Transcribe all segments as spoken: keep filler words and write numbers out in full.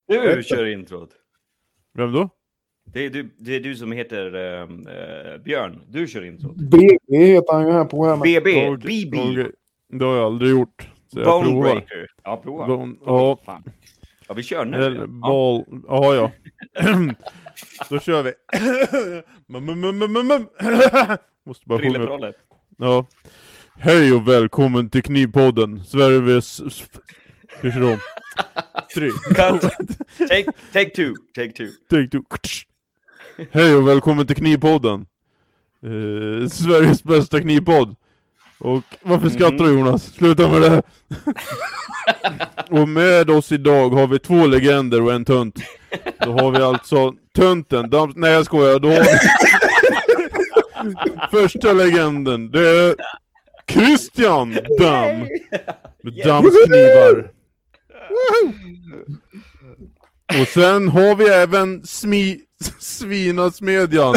Du kör introt. Vem då? Det är du, det är du som heter uh, Björn. Du kör introt. B B heter han ju här på hemma. B B. Okay. B B. Okay. Det har jag aldrig gjort. Så jag Bone provar. breaker. Ja, prova. Bone, ja. Fan. Ja, vi kör nu. Eller ball. Ja, ja. Då kör vi. Måste bara sjunga upp. Ja. Hej och välkommen till Knivpodden. Sveriges... Hur kör de? Tre. Take, take two. Take two. Take two. Hej och välkommen till Knivpodden. Eh, Sveriges bästa knivpodd. Och varför skrattar du, Jonas? Sluta med det. Och med oss idag har vi två legender och en tönt. Då har vi alltså tönten. Dam- Nej, jag skojar. Då har vi första legenden. Det är Christian Damm. Med dammsknivar. Och sen har vi även smi... Svinasmedjan.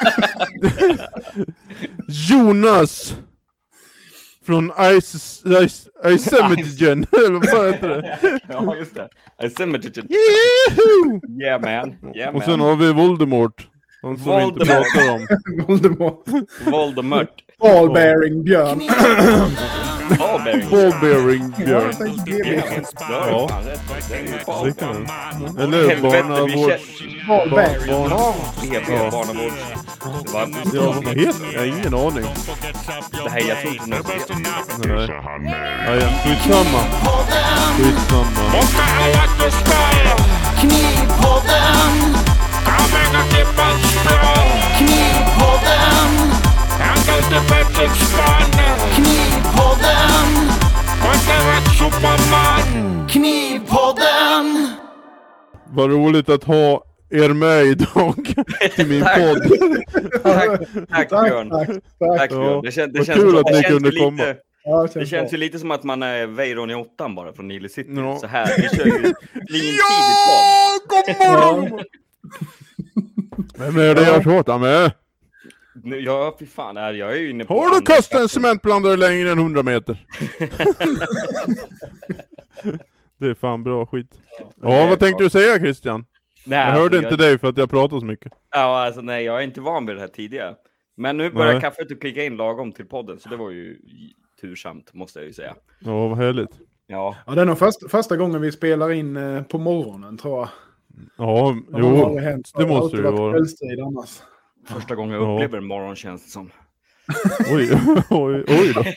Jonas. Från Ice... Ice... Icemetrigen. Eller vad heter det? Ja, just det. Icemetrigen. Yeah, man. Yeah, och sen man. har vi Voldemort. Han som Voldemort. inte pratar om. Voldemort. Voldemort. Ballbearing Björn. Ballbearing. Ballbearing Björn. Ja. Det kan det. Eller barnavårds... Ballbearing. B B, barnavårds... Ja, vad heter det? Jag har ingen aning. Det här jag tror inte något vet. Nej. Ja, ja. Skitsamma. Skitsamma. Knivpodden. Knivpodden. Knivpodden. Knivpodden. Vad roligt att ha er med idag till min podd. Tack, tack Björn. Tack, tack, Tack tack. Björn. Det, kän, det Vad känns, kul det att ni känns kunde lite, komma. Ja, Det känns känns bra. ju lite som att man är Weiron i åttan bara från Nile City. Ja. Så här, vi kör ju lintidigt Ja, god morgon! Vem är det jag pratar med? nu. Ja, fy fan, är jag är ju inne på... Har du andra kastat en platsen. cementblandare längre än hundra meter? Det är fan bra skit. Ja, vad tänkte du säga, Christian? Nej, Jag alltså, hörde inte dig för att jag pratar så mycket. Ja, alltså nej, jag är inte van vid det här tidigare. Men nu börjar Nej. kaffet att klicka in lagom till podden, så det var ju tursamt, måste jag ju säga. Ja, vad härligt. Ja, Ja, det är nog först, första gången vi spelar in eh, på morgonen, tror jag. Ja, Det har jo, aldrig hänt. det har måste alltid det ju varit vara. kvällstid annars. första gången jag Ja. upplever en morgon känns det som. Oj, oj, oj då.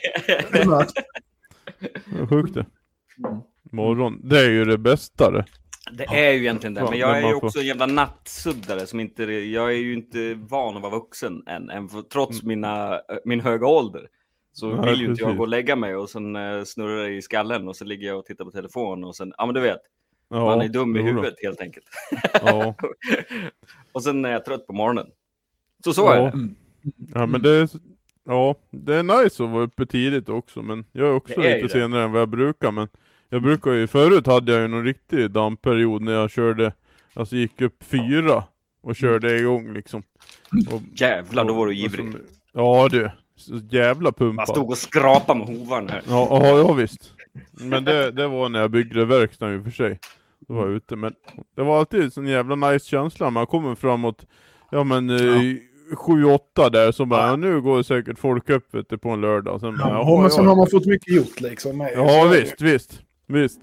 Vad sjukt det. Morgon, det är ju det bästa det. Det är ju egentligen det, Ja, men jag men är man ju får- också en jävla nattsuddare som inte, jag är ju inte van att vara vuxen än, än för, trots mina, min höga ålder. Så Nej, vill ju inte jag precis. gå och lägga mig och sen uh, snurrar det i skallen och så ligger jag och tittar på telefon och sen, ja men du vet, Ja, man är dum i jo då. huvudet helt enkelt. Ja. Och sen är jag trött på morgonen. Så så är Ja. det. Ja, men det är, ja, det är nice att vara uppe tidigt också, men jag är också Det är ju lite det. senare än vad jag brukar, men jag brukar ju, förut hade jag ju någon riktig dammperiod när jag körde, alltså gick upp fyra och körde igång liksom. Och, Jävlar, då var du och ivrig. som- Ja du, så jävla Man pumpad. stod och skrapade med hovarn här. Ja, ja, ja visst. Men det, det var när jag byggde verkstaden i och för sig. Då var jag ute, men det var alltid en sån jävla nice känsla. Man kommer framåt, ja men eh, sju åtta där, så bara, ja, nu går säkert folk upp vet du, på en lördag. Sen, bara, Ja, jaha, men sen ja. har man fått mycket gjort liksom. Med. Ja, Så är det. visst, visst, visst.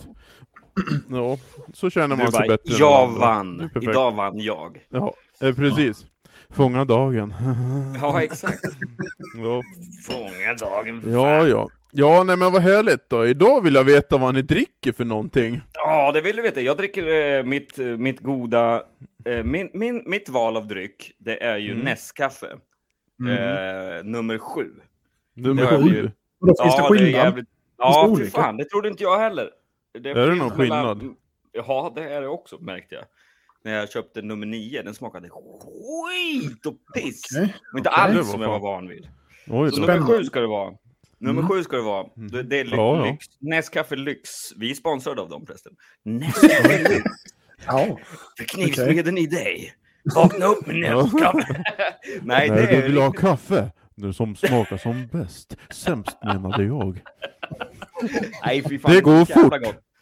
Ja, så känner man Du sig bara, bättre. än jag andra. vann. Det är perfekt. Idag vann jag. Ja, eh, precis. Fånga dagen. Ja, exakt. Ja, Fånga dagen. ja. Ja, ja nej men vad härligt då. Idag vill jag veta vad ni dricker för någonting. Ja, det vill du veta. Jag dricker eh, mitt, eh, mitt goda... Eh, min, min, mitt val av dryck, det är ju Mm. Nescafé. Eh, nummer sju. Nummer Det har jag sju. blivit- Och då finns Ja, det är skillnad. jävligt... Ja, Finns det för olika? fan. Det trodde inte jag heller. Är det finns någon mellan- skillnad? Ja, det är det också, märkte jag. När jag köpte nummer nio, den smakade skit och piss. Okej. Och inte Okej. alls Det var som jag var fan. van vid. Oj, Så då. nummer Spännande. sju ska det vara. Nummer Mm. sju ska det vara. Det, det är ly- Ja, ja. lyx. Nescafé Lyx. Vi är sponsrade av dem förresten. Nescafé Lyx. Ja. För knivsmeden i dig. Vakna upp med Ja. Nescafé. Nej, det När du är vill ha riktigt- kaffe, det som smakar som bäst. Sämst menade jag. Nej, fy fan. Det går är så jävla fort. gott.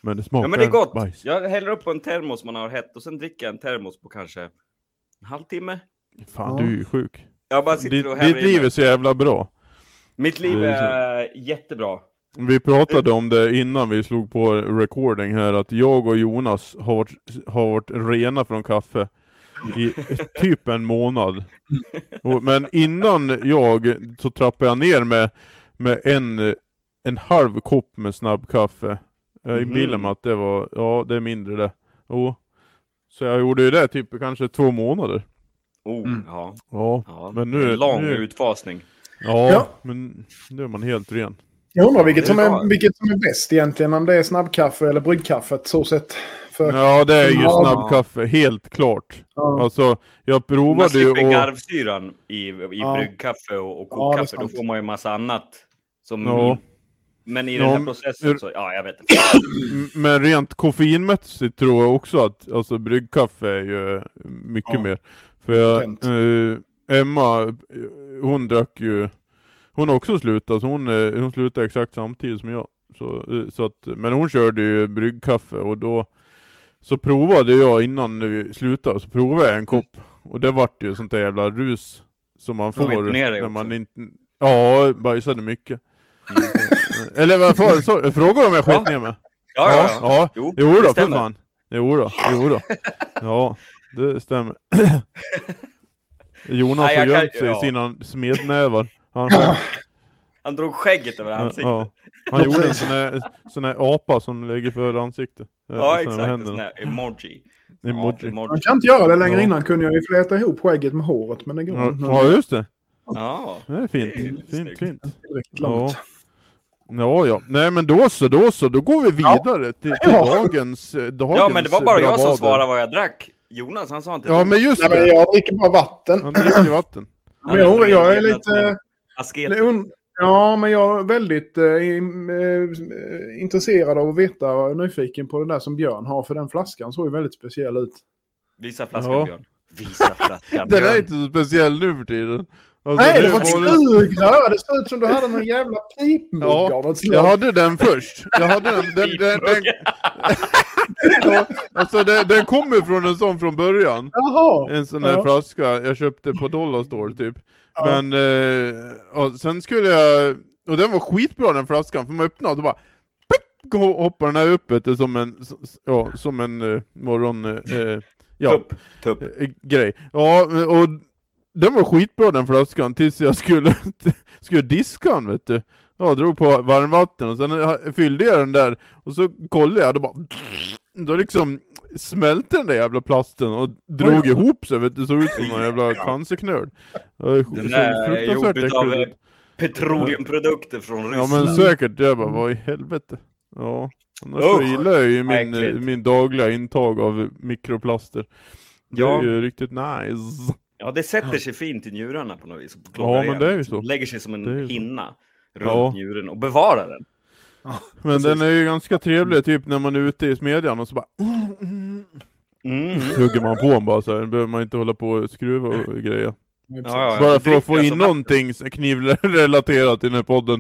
Men det smakar Ja, men det är gott. bajs. Jag häller upp på en termos man har hett och sen dricker jag en termos på kanske en halvtimme. Fan, Ja. du är ju sjuk. Jag bara sitter Ditt, och häver ditt i liv mig. är så jävla bra. Mitt liv Det är är jättebra. Vi pratade om det innan vi slog på recording här, att jag och Jonas har varit, har varit rena från kaffe i typ en månad. Och, men innan jag så trappade jag ner med, med en, en halv kopp med snabbkaffe. Jag inbillar mig att det var, ja det är mindre det. Och, så jag gjorde ju det typ kanske två månader. Oh, Mm. ja. Ja, ja. men nu, En lång nu utfasning. ja, Ja. men nu är man helt ren. Jag undrar vilket Det är som bra. är, vilket som är bäst egentligen. Om det är snabbkaffe eller bryggkaffet så sett. För, Ja, det är ju Ja. snabbkaffe, helt klart. ja. Alltså, jag Man provade ju slipper och... garvsyran i, i Ja. bryggkaffe och, och Ja, det är kokkaffe. Då sant. får man ju massa annat. Som Ja. i, men i Ja, den här men- processen så, ja jag vet inte. M- Men rent koffeinmässigt tror jag också att alltså, bryggkaffe är ju mycket Ja. mer. För jag, Rent. eh, Emma, eh, hon drack ju... Hon har också slutat, så hon, eh, hon slutade exakt samtidigt som jag. Så, eh, så att, men hon körde ju bryggkaffe och då så provade jag innan vi slutade, så provade jag en kopp. Och det vart ju sånt där jävla rus som man Får vi får inte ner dig när också? man inte... Ja, bajsade mycket. Eller vad fan, så, frågar om jag skit ner mig? Ja, ja, ja. ja. Jo, Jo det då, för stämmer. fan. Jo då, jo då. Ja, det stämmer. Jonas Nej, har jag kan- gömt sig i ja. sina smednävar. Han, Han drog skägget över ansiktet. ja, han gjorde en sån här, sån här apa som lägger för ansiktet. Ja, Sån här exakt. En händerna. sån här emoji. Emoji. Ja, Man kan inte göra det längre. Ja. Innan kunde jag ju fläta ihop skägget med håret. Men det går Ja, inte. ja, just det. Ja. Det är fint. Det är Fint, snyggt. fint. Tillräckligt Ja. långt. Ja, ja. Nej, men då så, då så. Då går vi vidare till, till Ja. dagens, eh, dagens ja, men det var bara jag som bravader. svarade vad jag drack. Jonas, han sa inte Ja, men just Nej, men det. jag dricker bara vatten. Han dricker vatten. Men jag, jag är lite... Asket. det und- Ja, men jag är väldigt eh, in- eh, intresserad av att veta och nyfiken på det där som Björn har. För den flaskan såg ju väldigt speciell ut. Visa flaskan, Ja. Björn. Visa flaskan, Den är Björn. inte så speciell nu för tiden. Alltså, Nej, det är var ett bara- sugrör. Det såg ut som du hade någon jävla pipmugg Ja, av något slag. jag hade den först. Jag hade den, den, den, den, ja, alltså den, den kommer från en sån från början. Jaha. En sån här Ja. flaska jag köpte på Dollar Store typ. Ja. Men eh, och sen skulle jag, och den var skitbra den flaskan, för man öppnade och då bara pip, gå- hoppar den här upp vet du, som en, ja, som en eh, morgon eh, ja, Tupp, tupp. eh, grej. Ja, och den var skitbra den flaskan tills jag skulle, skulle diska den vet du. Ja, drog på varmvatten och sen fyllde jag den där och så kollade jag och då bara då liksom smälte den där jävla plasten och drog Oj. ihop sig vet du, såg ut som en jävla cancerknöl. Det såg Den där är fruktansvärt gjord av äckligt ut. petroleumprodukter från Ja Ryssland. men säkert, jag bara, vad i helvete. Ja, annars så Usch, gillar jag ju min, äckligt. min dagliga intag av mikroplaster. Det Ja. är ju riktigt nice. Ja, det sätter sig fint i njurarna på något vis. Ja, men det är ju så. Lägger sig som en Det är ju så. hinna runt Ja. njuren och bevarar den. Men den är ju ganska trevlig typ när man är ute i smedjan och så bara Mm. hugger man på den bara så här. Behöver man inte hålla på och skruva och grejer. Ja, ja, Bara jag för att få dricker in alltså någonting knivrelaterat i den här podden.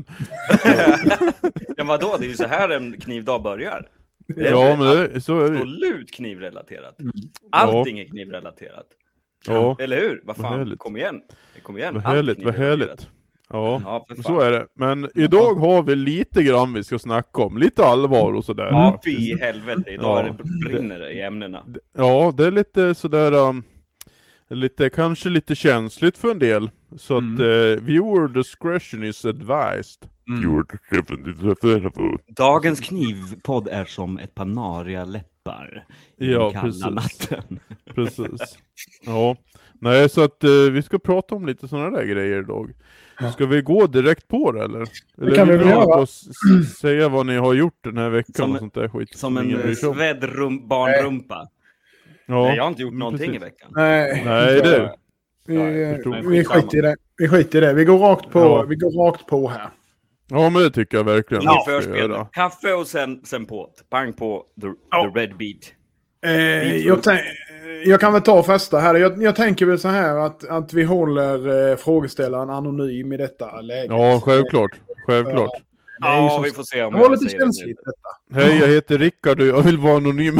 Ja, vadå? Det är ju så här en knivdag börjar. Det är Ja, men det, så är det ju. absolut knivrelaterat. Allting är knivrelaterat. Ja, Eller hur? Vad Vad fan, härligt. kom igen. Kom igen. vad Allt är härligt, vad knivrelaterat. härligt. Ja, Ja, för fan. så är det. Men idag har vi lite grann vi ska snacka om. Lite allvar och sådär. Ja, fy i helvete. Idag Ja. är det brinner det i ämnena. Ja, det är lite sådär, um, lite, kanske lite känsligt för en del. Så Mm. att uh, viewer discretion is advised. Viewer discretion is advised. Dagens knivpodd är som ett par nariga läppar i Ja, den kalla precis. natten. Precis. Ja, nej så att uh, vi ska prata om lite sådana där grejer idag. Ska vi gå direkt på det eller? Eller kan vi vill väl ni hålla göra. på och s- säga vad ni har gjort den här veckan Som och en- sånt där skit? Som en ingen bryr sig om? svedd rum, barnrumpa. Ja. Nej, jag har inte gjort men någonting precis. i veckan. Nej, Nej, inte det jag. Vi, Ja, jag förstår. vi skiter i det. Vi skiter i det. Vi går rakt på, Ja. vi går rakt på här. Ja, men det tycker jag verkligen. Ingen vi ska förspel. göra. Kaffe och sen, sen på. Pang på the, Ja. the red beat. Eh, jag, tän- jag kan väl ta första här. Jag, jag tänker väl så här att, att vi håller eh, frågeställaren anonym i detta läge. Ja, självklart. Självklart. Ja, så... vi får se om det var jag lite säger det. känsligt detta. Hej, jag heter Rickard och jag vill vara anonym.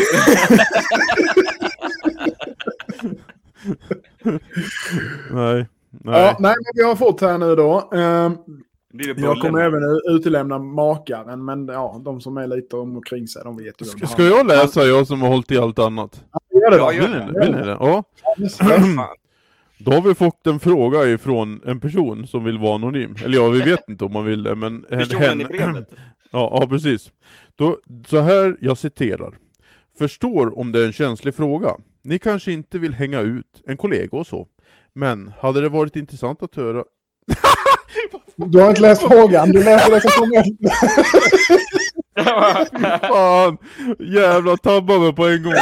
nej, nej. Ja, nej, men vi har fått här nu då. Ehm, Blir det jag kommer bullen? även u- utelämna makaren, men ja, de som är lite omkring sig, de vet ju. vem Ska, han- ska jag läsa, jag som har hållit i allt annat? Gör det då. Ja, gör Vill ni det? Vill ni det? Ja. Fan. Då har vi fått en fråga ifrån en person som vill vara anonym. Eller ja, vi vet inte om man vill det, men Personen i brevet. Ja, ja, precis. Då, så här, jag citerar. Förstår om det är en känslig fråga. Ni kanske inte vill hänga ut en kollega och så. Men hade det varit intressant att höra... Du har inte läst frågan, du läser det som kommer. Fan, jävla tabbar mig på en gång.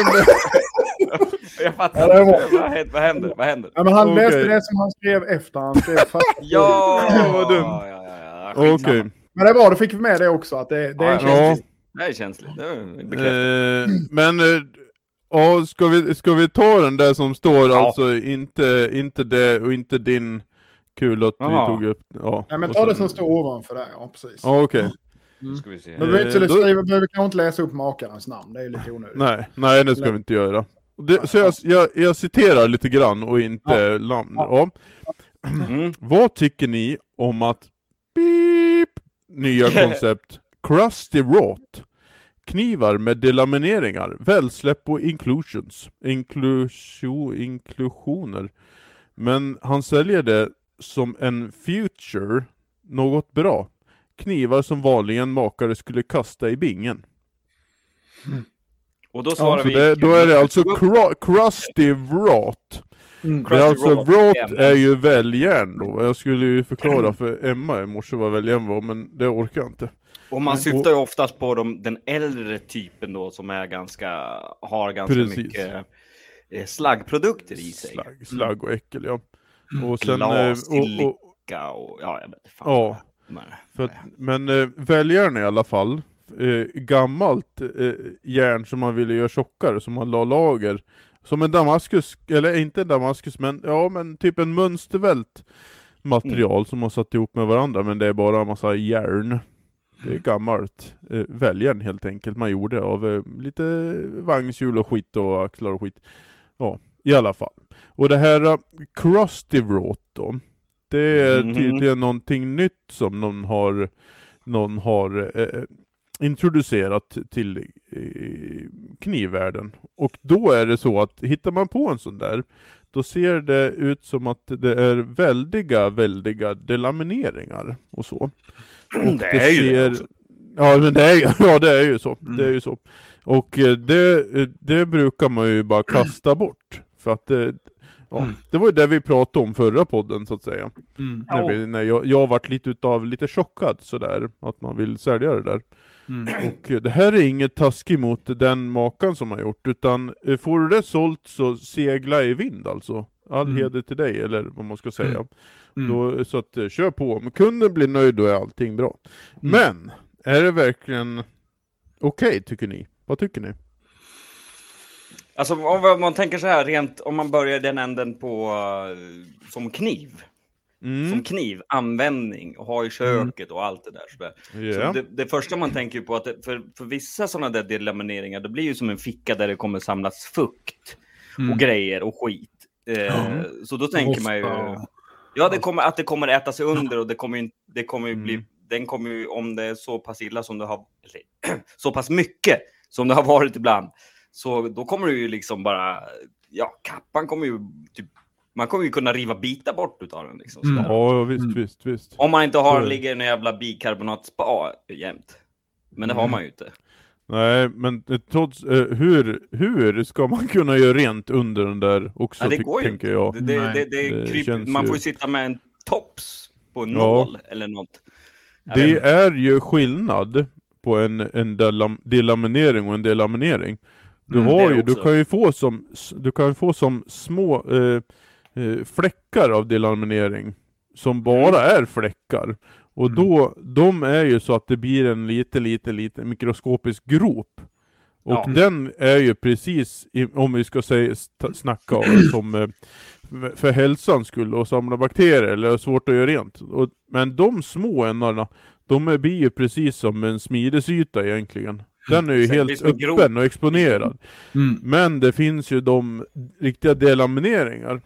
Jag fattar Ja, det var- inte. Vad händer? Vad händer? Vad händer? Ja, men han Okej. läste det som han skrev efter. Han skrev fast... Ja, Vad dumt. ja, ja, ja. Okej. Skitsamma. Men det är bra, du fick med det också. Att det, det är Ja, känsligt. Det är känsligt. Det är bekräftat. Eh, men eh, ja, ska vi, ska vi ta den där som står, Ja. alltså inte, inte det och inte din. Kul att vi Jaha. tog upp. Ja, Nej, men och ta det sen- som står ovanför där. Ja, precis. Ja, okej. Nu ska vi se. Men vi inte Eh, då- skriva, behöver kanske inte läsa upp makarens namn. Det är ju lite onödigt. Nej, nej, det ska vi inte göra. Det, så jag, jag, jag citerar lite grann och inte namn. Ja. Mm. Vad tycker ni om att beep, nya koncept Krusty Rot? Knivar med delamineringar, välsläpp och inclusions. Inclusio, inklusioner. Men han säljer det som en future, något bra. Knivar som vanligen makare skulle kasta i bingen. Och då svarar Så vi... det, då är det alltså cru- Krusty Rot. Mm. Det är alltså, Rot. Rot är ju väljärn då. Jag skulle ju förklara för Emma i morse vad väljärn var, men det orkar jag inte. Och man syftar ju oftast på de, den äldre typen då som är ganska, har ganska Precis. mycket eh, slaggprodukter i sig. Slagg, slagg och äckel, ja. Och sen... Glas, eh, och, och, silika och ja, jag vet inte fan. ja, Men, för att, men eh, väljärn i alla fall. Eh, gammalt eh, järn som man ville göra tjockare, som man la lager. Som en damaskus, eller inte en damaskus, men ja, men typ en mönstervält material Mm. som man satt ihop med varandra, men det är bara en massa järn. Det är gammalt eh, väljärn helt enkelt man gjorde av eh, lite vagnshjul och skit och axlar och skit. Ja, i alla fall. Och det här uh, Krusty Rot då, det är Mhm. tydligen någonting nytt som någon har, någon har eh, introducerat till eh, knivvärlden. Och då är det så att hittar man på en sån där, då ser det ut som att det är väldiga, väldiga delamineringar och så. Och Det är ju det också. Ja, men det är, ja, det är ju så. Det är ju så. Och eh, det, eh, det brukar man ju bara kasta bort. För att det, ja, det var ju det vi pratade om förra podden så att säga. Mm. När, vi, när jag, jag har varit lite utav lite chockad sådär, att man vill sälja det där. Mm. Och eh, det här är inget taskigt mot den makan som har gjort, utan eh, får du det sålt så segla i vind alltså. All Mm. heder till dig, eller vad man ska säga. Mm. Då, så att eh, kör på. Om kunden blir nöjd, då är allting bra. Mm. Men, är det verkligen okej tycker ni? Vad tycker ni? Alltså om man- man tänker så här rent, om man börjar den änden på uh, som kniv. Mm. Som kniv, användning, och ha i köket och allt det där. Så där. Ja. Så det, det första man tänker på att det, för, för vissa sådana där delamineringar, det blir ju som en ficka där det kommer samlas fukt Mm. och grejer och skit. Eh, Mm. Så då tänker man ju, Rosta. ja, det kommer, att det kommer äta sig under och det kommer ju, det kommer ju bli, Mm. den kommer ju, om det är så pass illa som det har, eller, så pass mycket som det har varit ibland, så då kommer det ju liksom bara, ja, kappan kommer ju typ, man kommer ju kunna riva bitar bort utav den liksom. Mm. sådär. Ja, visst, Mm. visst, visst. Om man inte har, Så- ligger en jävla bikarbonat-spa jämt. Men det har Mm. man ju inte. Nej, men eh, trots, eh, hur, hur ska man kunna göra rent under den där också, Ja, det ty- går ju tänker jag. Det, det, Nej. det, det, Det kryper, känns man ju- får ju sitta med en tops på en Ja. nål eller något. Jag vet Det inte. är ju skillnad på en, en delam, delaminering och en delaminering. Du, Mm, det har är ju, det du också. kan ju få som, du kan få som små eh, eh, fläckar av delaminering som bara är fläckar. Och Mm. då, de är ju så att det blir en lite, lite, lite mikroskopisk grop. Och Ja. den är ju precis, i, om vi ska säga, st- snacka om, som eh, för hälsans skull och samla bakterier eller svårt att göra rent. Och, men de små ämnena, de är, blir ju precis som en smidesyta egentligen. Den är ju Sen blir helt det som öppen grov. och exponerad. Mm. Men det finns ju de riktiga delamineringar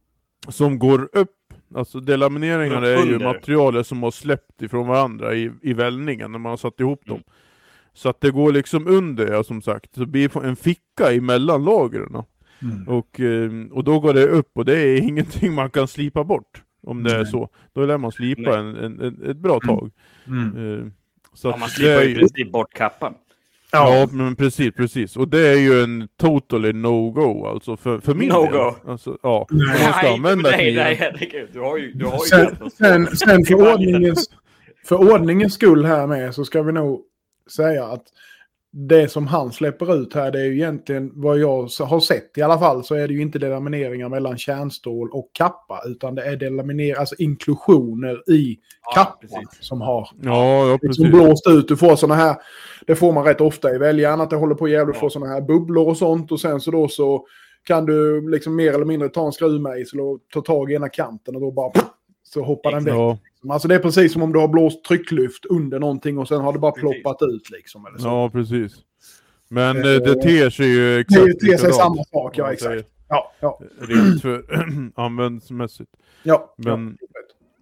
som går upp. Alltså delamineringar är ju Under. materialet som har släppt ifrån varandra i, i vällningen när man har satt ihop dem. Mm. Så att det går liksom under, ja, som sagt. Så det blir en ficka emellan lagren. Mm. Och, eh, och då går det upp och det är ingenting man kan slipa bort. Om det är Nej. så. Då lär man slipa en, en, en, ett bra tag. Mm. Eh, så Ja, att man det slipar är ju i ju- princip bort kappan. Ja, men precis, precis. Och det är ju en totally no-go alltså för, för min No-go. del. Alltså, ja, om Nej. man ska Nej, använda nej, kniven. nej, herregud. Du har ju... Du har ju Sen, rätt. sen, sen för, ordningens, för ordningens skull här med så ska vi nog säga att det som han släpper ut här, det är ju egentligen vad jag har sett i alla fall, så är det ju inte delamineringar mellan kärnstål och kappa, utan det är delamineringar, alltså inklusioner i Ja, kappan precis. som har Ja, ja, liksom precis. blåst ut. Du får såna här, det får man rätt ofta i väljaren, att det håller på jävligt, Ja. får såna här bubblor och sånt, och sen så då så kan du liksom mer eller mindre ta en skruvmejsel och ta tag i ena kanten och då bara så hoppar den väck. Ja, Alltså det är precis som om du har blåst tryckluft under någonting och sen har det bara Precis. ploppat ut liksom. Eller så. ja, precis. Men Eh, eh, det ter sig ju det exakt ter sig likadant, samma sak, ja om man exakt. säger. Ja, ja, Rent för användsmässigt. ja. Men- ja.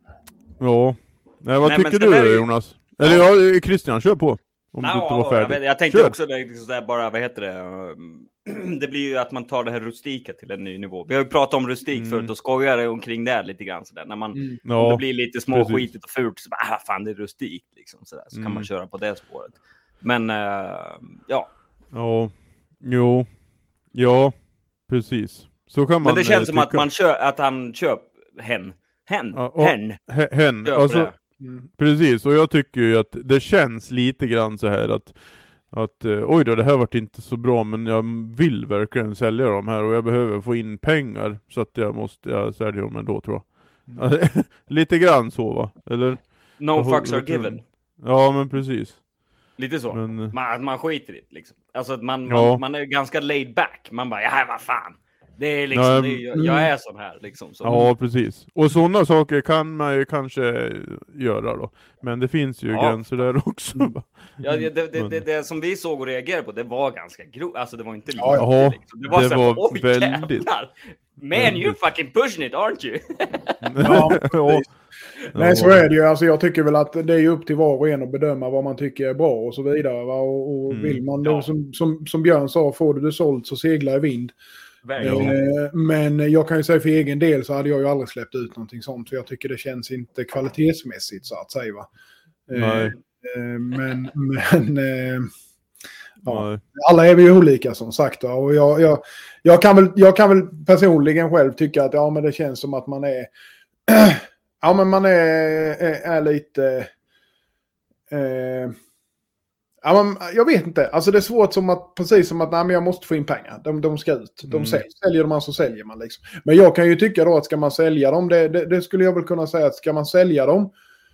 Ja. Nej, vad Nej, men tycker sen är det du ju- Jonas? Eller ja, Christian, kör på. Om Ja, du inte var jag, färdig. vet, jag tänkte Kör. också det, liksom sådär, bara, vad heter det? um, Det blir ju att man tar det här rustika till en ny nivå. Vi har ju pratat om rustik Mm. förut och skojar omkring det lite grann sådär. När man, Mm. om Ja, det blir lite småskitigt precis. och fult så bara, ah, fan det är rustikt liksom sådär. Så kan Mm. man köra på det spåret. Men uh, ja, Ja, jo. Ja, precis. Så kan man men det eh, känns som att tycka. man kör, att han köp hen. Hen. Ja, och- hen. H- Hen, Köper alltså, det. Mm. precis. Och jag tycker ju att det känns lite grann så här att att eh, oj då, det här vart inte så bra, men jag vill verkligen sälja dem här och jag behöver få in pengar så att jag måste jag sälja dem ändå, tror jag. Mm. Lite grann så, va? Eller? No Jag fucks håller- are given. Ja, men precis. Lite så. Men, Man, man skiter i det liksom. Alltså att man, Ja. man, man är ganska laid back. Man bara, ja vad fan. Det är liksom, Ja, det är, jag, jag är sån här liksom. Så. ja, precis. Och sådana saker kan man ju kanske göra då. Men det finns ju Ja. gränser där också. va? Ja, det, det, det, Men- det, det som vi såg och reagerade på, det var ganska grovt. Alltså det var inte lite. Ja, ja. liksom. Det var, Det så här, var oj väldigt- jävlar. Man, you fucking pushing it, aren't you? Ja, ja. Nej, så är det ju. Alltså, jag tycker väl att det är ju upp till var och en att bedöma vad man tycker är bra och så vidare. Va? Och, och Mm. vill man det, Ja. som, som, som Björn sa, får du det sålt så seglar i vind. Verkligen. Eh, men jag kan ju säga för egen del så hade jag ju aldrig släppt ut någonting sånt. För jag tycker det känns inte kvalitetsmässigt så att säga. Va? Eh, Nej. eh, men men eh, ja, Nej. alla är vi ju olika som sagt. Va? Och jag, jag, jag, kan väl, jag kan väl personligen själv tycka att ja, men det känns som att man är... ja, men man är, är, är lite... Eh, ja, men, jag vet inte. Alltså det är svårt som att, precis som att nej, men jag måste få in pengar. De, de ska ut. De Mm. säljer, säljer man så säljer man. Liksom. Men jag kan ju tycka då att ska man sälja dem, det, det, det skulle jag väl kunna säga att ska man sälja dem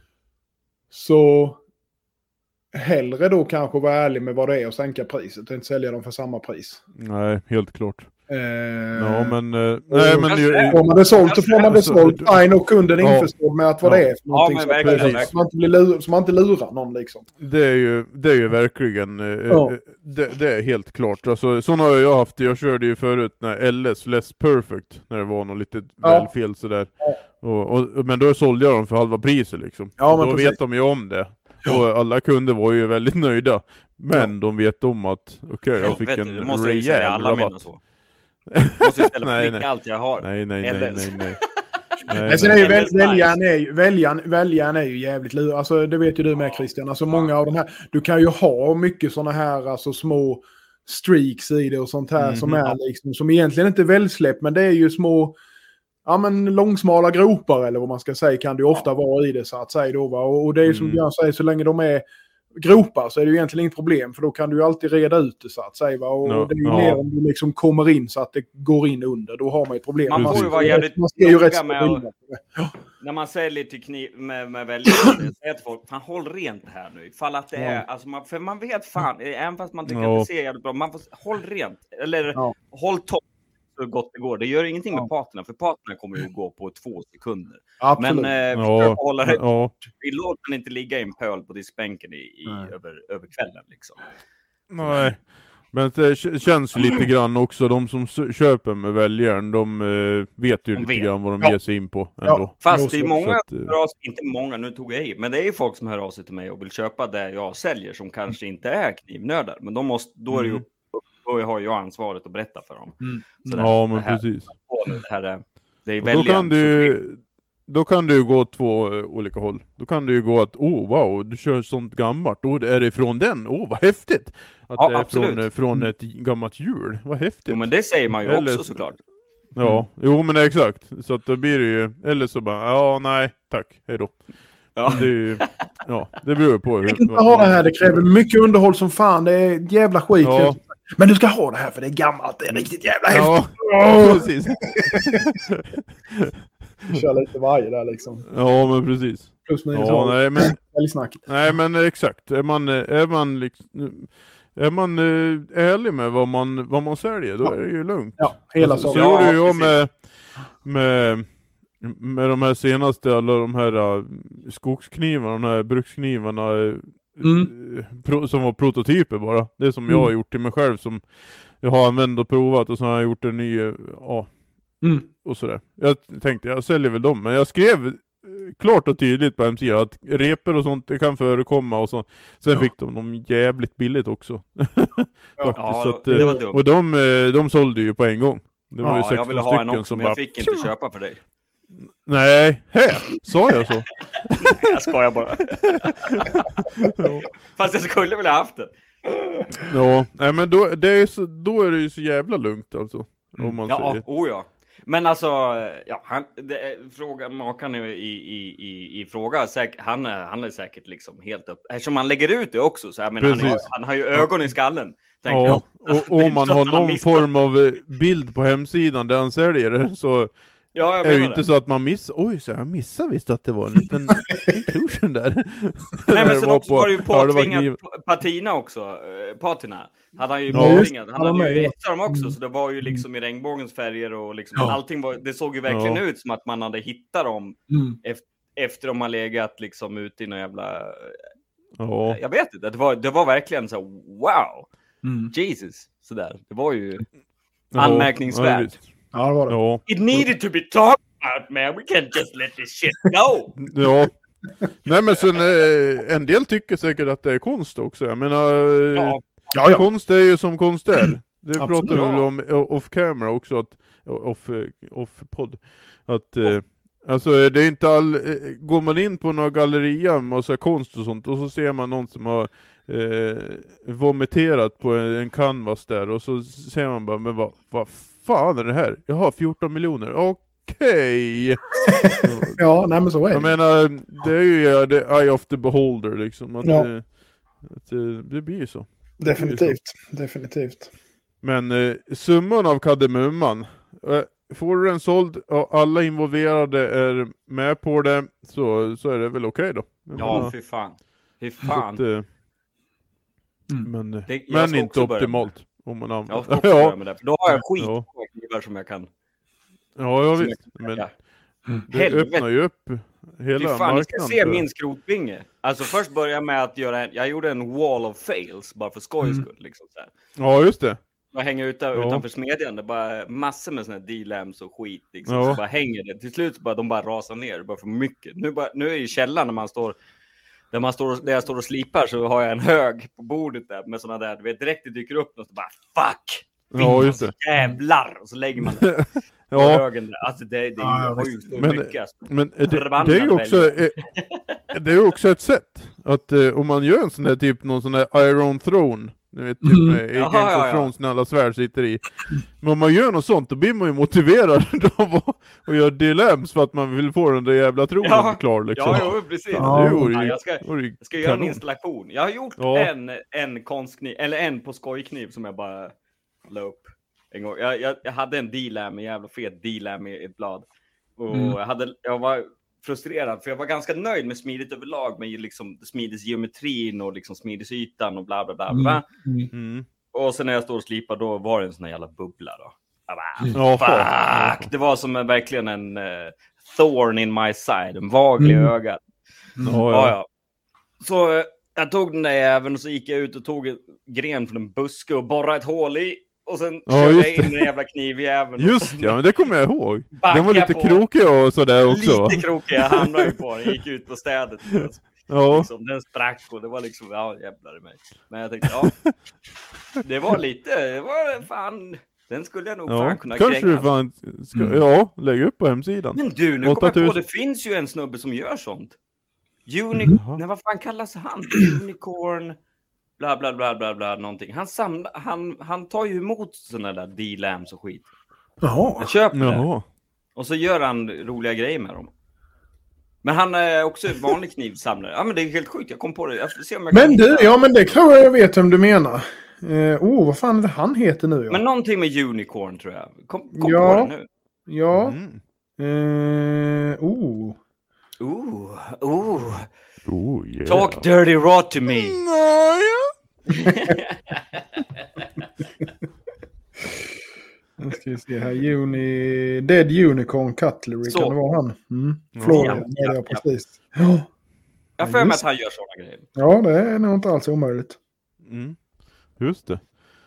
så hellre då kanske vara ärlig med vad det är och sänka priset. Inte sälja dem för samma pris. Nej, helt klart. Eh, Ja, men... Eh, nej, men... ju- Får man det sålt så får man det Alltså, sålt. Fine, och kunden är ja. införstådd med att vad Ja. det är för någonting. men så, verkligen, precis, verkligen. så, man inte blir lur, så man inte lurar någon liksom. Det är ju, det är ju verkligen, eh, Ja. eh, det, det är helt klart. Alltså, sådana har jag haft, jag körde ju förut när L S, Less Perfect, när det var något lite Ja. väl fel sådär. Och, och, men då sålde jag dem för halva priset liksom. Ja, och men då precis. vet de ju om det. Och alla kunder var ju väldigt nöjda. Men de vet om att, okej, jag fick Vet du, en det måste jag ju säga, rejäl alla menar rabatt. så. Jag måste istället Nej, pricka nej. allt jag har. Nej, nej, nej, Eller- nej, nej. Men nej, sen är ju Eller väl, nice. väljaren, är ju, väljaren, väljaren är ju jävligt lurig. Alltså det vet ju du med Christian. Alltså många av de här, du kan ju ha mycket sådana här alltså, små streaks i det och sånt här Mhm. som är liksom, som egentligen inte är välsläppt, men det är ju små, ja men långsmala gropar eller vad man ska säga kan det ju ofta vara i det så att säga då va. Och, och det är ju som Mm. Björn säger, så länge de är gropar så är det ju egentligen inget problem för då kan du ju alltid reda ut det så att säga va. Och Ja, det är ju ja. mer om du liksom kommer in så att det går in under, då har man ju ett problem. Man får ju vara jävligt man ska ju noga rätt med att- skillnad på det. När man säljer till kniv med, med väljare, säger till folk, fan håll rent här nu. Ifall att det är, Ja. alltså man, för man vet fan, även fast man tycker Ja. att det ser jävligt bra, man får, håll rent. Eller Ja. håll topp. så gott det går. Det gör ingenting med patina, för patina kommer ju gå på två sekunder. Absolut. Men eh, Ja, hålla det ja. vi låter den inte ligga i en pöl på diskbänken i, i över, över kvällen liksom. Nej, men det k- känns ju lite grann också, de som s- köper med väljaren, de eh, vet ju De lite vet. grann vad de Ja. ger sig in på Ja. ändå. Fast det är Så många att, eh, som hör av sig, inte många, nu tog jag i, men det är folk som hör av sig till mig och vill köpa det jag säljer som kanske inte är knivnördar, men de måste, då är det ju Mm. då har jag ansvaret att berätta för dem. Mm. Sådär, Ja, men det här, precis. det här är, det är Och Då väldigt kan du då kan du gå åt två eh, olika håll. Då kan du ju gå att, oh wow, du kör sånt gammalt, då är det från den, åh oh, vad häftigt! Att Ja, det är absolut. från, eh, från ett gammalt hjul, vad häftigt! Jo, men det säger man ju Eller- också såklart. Ja, jo men exakt. Så att då blir det ju, eller så bara, ja nej, tack, hejdå. Ja. Det är ju, ja, det beror ju på hur... Jag kan inte ha det här, det kräver mycket underhåll som fan. Det är jävla skit. Ja. Men du ska ha det här för det är gammalt, det är riktigt jävla häftigt. Ja, precis. Kör lite varje där liksom. Ja, men precis. Plus minus Ja, noll. nej men, Älgsnacket. nej men exakt. Är man, är man liksom, är man eh, ärlig med vad man, vad man säljer, då Ja. är det ju lugnt. Ja, hela Så, så saken. gjorde Ja, ju jag precis. med, med, med de här senaste, alla de här uh, skogsknivarna, de här bruksknivarna uh, Mm. pro, som var prototyper bara. Det som jag har Mm. gjort till mig själv, som jag har använt och provat, och så har jag gjort en ny, uh, ja, Mm. och sådär. Jag tänkte, jag säljer väl dem, men jag skrev eh, klart och tydligt på hemsidan att repor och sånt, det kan förekomma, och så. Sen Ja. fick de dem jävligt billigt också. Faktiskt, Ja, så att, det var eh, dumt. och de, eh, de sålde ju på en gång. Det var ju Ja, sexton jag ville ha en stycken också, som men bara... jag fick inte köpa för dig. Nej, här! Sa jag så? Jag skojar bara. Fast jag skulle vilja haft det. Ja, nej men då, det är så, då är det ju så jävla lugnt alltså. Om man Ja, säger. oh ja. Men alltså, ja, han, det är, fråga, makan i, i, i, i fråga, säk, han, är, han är säkert liksom helt upp. Eftersom han lägger ut det också, så här, men han, har, Precis. han har ju ögon i skallen. tänker Ja, jag. och och om man Så har att han någon missar- form av eh, bild på hemsidan där han säljer det, så Ja, jag är det ju menar inte det. så att man missar. Oj, så jag missade visst att det var en liten inclusion där. Nej, men Det sen var också på var det ju halva påtvingat kniven. patina också, eh, patina. Hade han ju Ja, just påtvingat. det. Han hade ju Ja, ett av dem också, mm. så det var ju liksom i regnbågens färger och liksom Ja. allting var, det såg ju verkligen Ja. ut som att man hade hittat dem Mm. efter de har legat liksom ute i någon jävla, Ja, jag vet inte, det var, det var verkligen så wow, Mm. Jesus, sådär. Det var ju ja, anmärkningsvärt. ja, visst. Ja, det var det. Ja, It needed to be talked about, man. We can't just let this shit go. ja. Nej men sen, eh, en del tycker säkert att det är konst också. Jag menar, eh, Ja, Ja, ja. konst är ju som konst är. Det pratar Absolut. vi väl om eh, off camera också, att, off, eh, off podd. Att, eh, alltså det är inte all, eh, går man in på några gallerier med massa konst och sånt, och så ser man någon som har eh, vomiterat på en, en canvas där, och så ser man bara, men vad, vad fan är det här? Jag har fjorton miljoner, okej! Ja, nej men så är Jag det. menar, det är ju ja, the eye of the beholder liksom. Att, Ja. eh, att eh, det blir ju så. Definitivt. Definitivt. Men eh, summan av kardemumman, eh, får du den såld och alla involverade är med på det, så, så är det väl okej då. Jag ja, menar, fy fan. Fy så fan. att, eh, Mm. men Det- jag men ska inte också börja med optimalt. Om man Jag använder. ska också börja Ja, med det, för då har jag skit Ja. på knivar som jag kan. ja, ja som visst. jag kan Men sälja. det Helvete. öppnar ju upp Fy hela fan, ni ska marknaden. se för- min skrotbinge. Alltså först började jag med att göra en, jag gjorde en wall of fails bara för skojs Mm. skull. Liksom, så här. Ja, just det. Jag hänger ute, Ja. utanför smedjan, det är bara massor med såna här D-lams och skit. Liksom, Ja. så bara hänger det. Till slut så bara, de bara rasar ner, bara för mycket. Nu, bara, nu är i källaren när man står, där, man står, där jag står och slipar, så har jag en hög på bordet där med såna där, du vet, direkt det dyker upp något så bara fuck! Ja, just det. Jävlar! Och så lägger man det på Ja, högen där. Alltså det, det, Ja, ja, har ju så Men- mycket. Alltså. men det, Förbannad det är ju också väljare. eh, det är ju också ett sätt att eh, om man gör en sån där typ någon sån där Iron Throne, ni vet typ Mm. med Game Jaha, ja, of ja. Thrones när alla svärd sitter i. Men om man gör något sånt, då blir man ju motiverad av att att göra D-lams för att man vill få den där jävla tronen Ja. klar liksom. Ja, jo, precis. Ja, det vore Ja, ju, jag ska, vore ju jag ska göra en kanon. installation. Jag har gjort Ja. en, en konstkniv, eller en på skojkniv som jag bara la upp en gång. Jag, jag, jag hade en D-lam, en jävla fet D-lam i ett blad. Och Mm. jag, hade, jag var frustrerad, för jag var ganska nöjd med smidigt överlag, med liksom smidesgeometrin och liksom smidesytan och bla bla bla. bla. Mm. Mm. Och sen när jag står och slipar, då var det en sån här jävla bubbla då. Jag bara, Ja, fuck! Det var som en, verkligen en uh, thorn in my side. En vagel i Mm. ögat. Ja, Ja, ja. ja. Så uh, jag tog den där även och så gick jag ut och tog en gren från en buske och borrade ett hål i. Och sen Ja, körde just jag in den jävla knivjäveln. Just ja, men det kommer jag ihåg. Backade Den var lite på. krokig och sådär också. va? Lite krokig, jag hamnade ju på den. Gick ut på städet. Ja, Liksom, den sprack och det var liksom, ja jävlar i mig. Men jag tänkte, ja. Det var lite, det var fan. Den skulle jag nog ja. fan kunna Kanske kränga. du fan ska, Mm. ja, lägg upp på hemsidan. Men du, nu kommer jag på, åttatusen. det finns ju en snubbe som gör sånt. Uni... Jaha. Nej, vad fan kallas han? Unicorn, bla bla bla bla bla, någonting. Han, samlar, han, han tar ju emot sådana där D-lams och skit. Jaha. Jag köper det. Jaha. Och så gör han roliga grejer med dem. Men han är också vanlig knivsamlare. Ja, men det är helt sjukt. Jag kom på det. Jag får se om jag kan Men du, hitta. ja men det tror jag jag vet vem du menar. Eh, oh, vad fan är det han heter nu? Ja. Men någonting med Unicorn tror jag. Kom, kom Ja. på det nu. Ja. Mm. Eh, oh. Ooh, ooh. Oh, yeah. Talk dirty raw to me. Nu ska vi se här. Uni... Dead Unicorn Cutlery. Så. Kan det vara han? Mm. Ja. Florian. Ja, Ja, ja, ja, ja. precis. Ja. Jag har för mig Just. att han gör sådana grejer. Ja, det är nog inte alls omöjligt. Mm. Just det.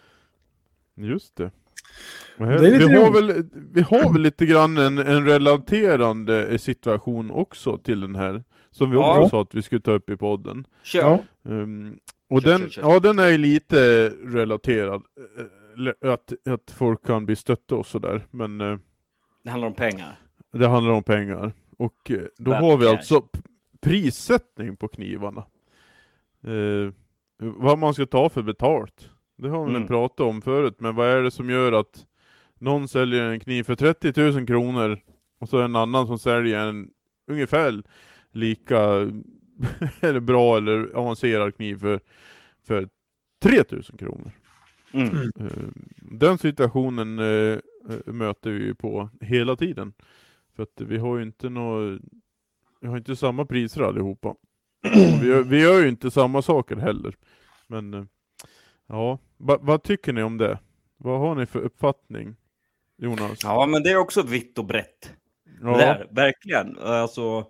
Just det. Och här, Det är lite vi, har roligt. väl, vi har väl lite grann en, en relaterande situation också till den här. Som vi också Ja. sa att vi skulle ta upp i podden. Kör. Ja. Um, och Kör, den, kör, kör. ja, den är ju lite relaterad. eh, Att, att folk kan bli stötta och sådär. Men eh, Det handlar om pengar. det handlar om pengar. Och eh, då Bad har vi cash. alltså p- prissättning på knivarna. Eh, vad man ska ta för betalt. Det har vi Mm. pratat om förut. Men vad är det som gör att någon säljer en kniv för trettio tusen kronor och så är en annan som säljer en ungefär lika eller bra eller avancerad kniv för, för tre tusen kronor. Mm. Mm. Eh, Den situationen eh, eh, möter vi ju på hela tiden. För att vi har ju inte nå, vi har inte samma priser allihopa. Och vi, gör, vi gör ju inte samma saker heller. Men eh, ja, Va, vad tycker ni om det? Vad har ni för uppfattning, Jonas? Ja, men det är också vitt och brett. Ja. Där, verkligen. Alltså,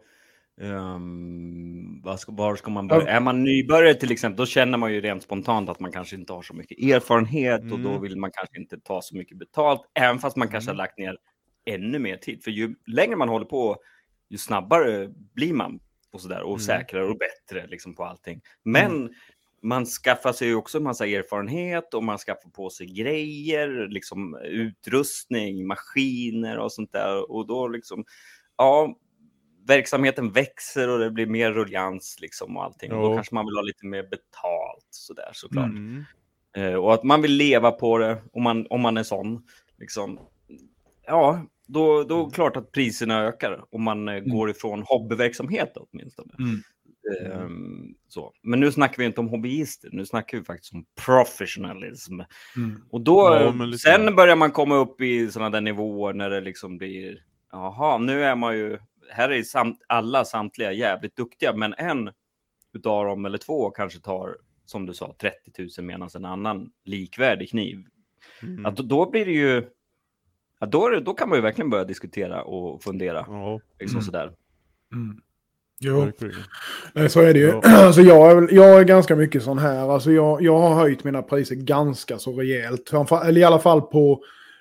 um, vad ska, var ska man börja? Ja. Är man nybörjare till exempel, då känner man ju rent spontant att man kanske inte har så mycket erfarenhet och Mm. då vill man kanske inte ta så mycket betalt, även fast man kanske Mm. har lagt ner ännu mer tid. För ju längre man håller på, ju snabbare blir man och sådär, och Mm. säkrare och bättre liksom på allting. Men man skaffar sig ju också en massa erfarenhet och man skaffar på sig grejer, liksom utrustning, maskiner och sånt där. Och då liksom, ja, verksamheten växer och det blir mer ruljans liksom och allting. Och då Ja. kanske man vill ha lite mer betalt sådär såklart. Mm. Eh, och att man vill leva på det om man, om man är sån. Liksom. Ja, då, då är det klart att priserna ökar om man eh, går ifrån hobbyverksamhet åtminstone. Mm. Ehm, så. Men nu snackar vi inte om hobbyister, nu snackar vi faktiskt om professionalism. Mm. Och då, Ja, men lite- sen börjar man komma upp i sådana där nivåer när det liksom blir, jaha, nu är man ju, här är samt, alla samtliga jävligt duktiga, men en utav dem eller två kanske tar, som du sa, trettio tusen medan en annan likvärdig kniv. Mm. Att då, då blir det ju, ja, då, är det, då kan man ju verkligen börja diskutera och fundera. Ja, Liksom Mm. sådär. Mm. Jo, verkligen. nej, så är det ju. Ja. Alltså jag, är, väl- jag är ganska mycket sån här. Alltså jag, jag har höjt mina priser ganska så rejält. Framför, eller i alla fall på,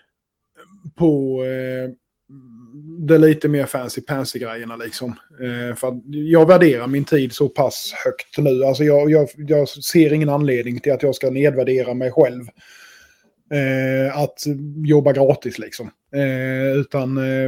på eh, det lite mer fancy-pansy-grejerna liksom. Eh, för att jag värderar min tid så pass högt nu. Alltså jag, jag, jag ser ingen anledning till att jag ska nedvärdera mig själv. Eh, att jobba gratis liksom. Eh, utan eh,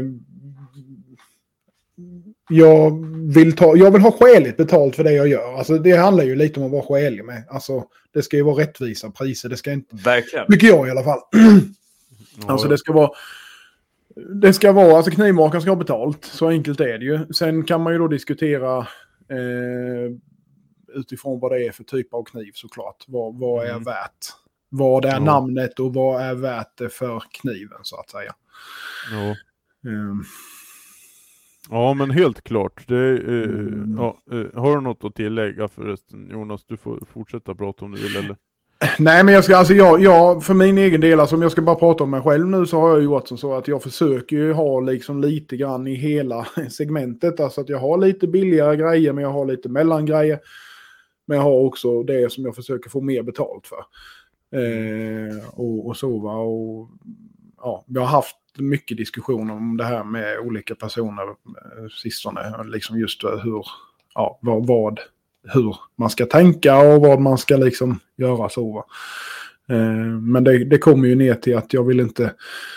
jag vill, ta, jag vill ha skäligt betalt för det jag gör. Alltså det handlar ju lite om att vara skälig med. Alltså det ska ju vara rättvisa priser. Det ska inte, Verkligen. tycker jag i alla fall. Ja, Alltså det ska vara, det ska vara, alltså knivmakaren ska ha betalt. Så enkelt är det ju. Sen kan man ju då diskutera eh, utifrån vad det är för typ av kniv såklart. Vad, vad är Mm. värt? Vad är Ja. namnet och vad är värt det för kniven så att säga. ja. Um, Ja, men helt klart. Det, eh, Mm. ja, eh, har du något att tillägga förresten, Jonas? Du får fortsätta prata om du vill, eller? Nej, men jag ska, alltså jag, jag, för min egen del, alltså om jag ska bara prata om mig själv nu, så har jag gjort som så att jag försöker ju ha liksom lite grann i hela segmentet. Alltså att jag har lite billigare grejer, men jag har lite mellangrejer. Men jag har också det som jag försöker få mer betalt för. Eh, och, och så va. Och, ja, jag har haft mycket diskussioner om det här med olika personer eh, sistone. Liksom just hur, ja, vad, vad, hur man ska tänka och vad man ska liksom göra så va. Eh, men det, det kommer ju ner till att jag vill inte...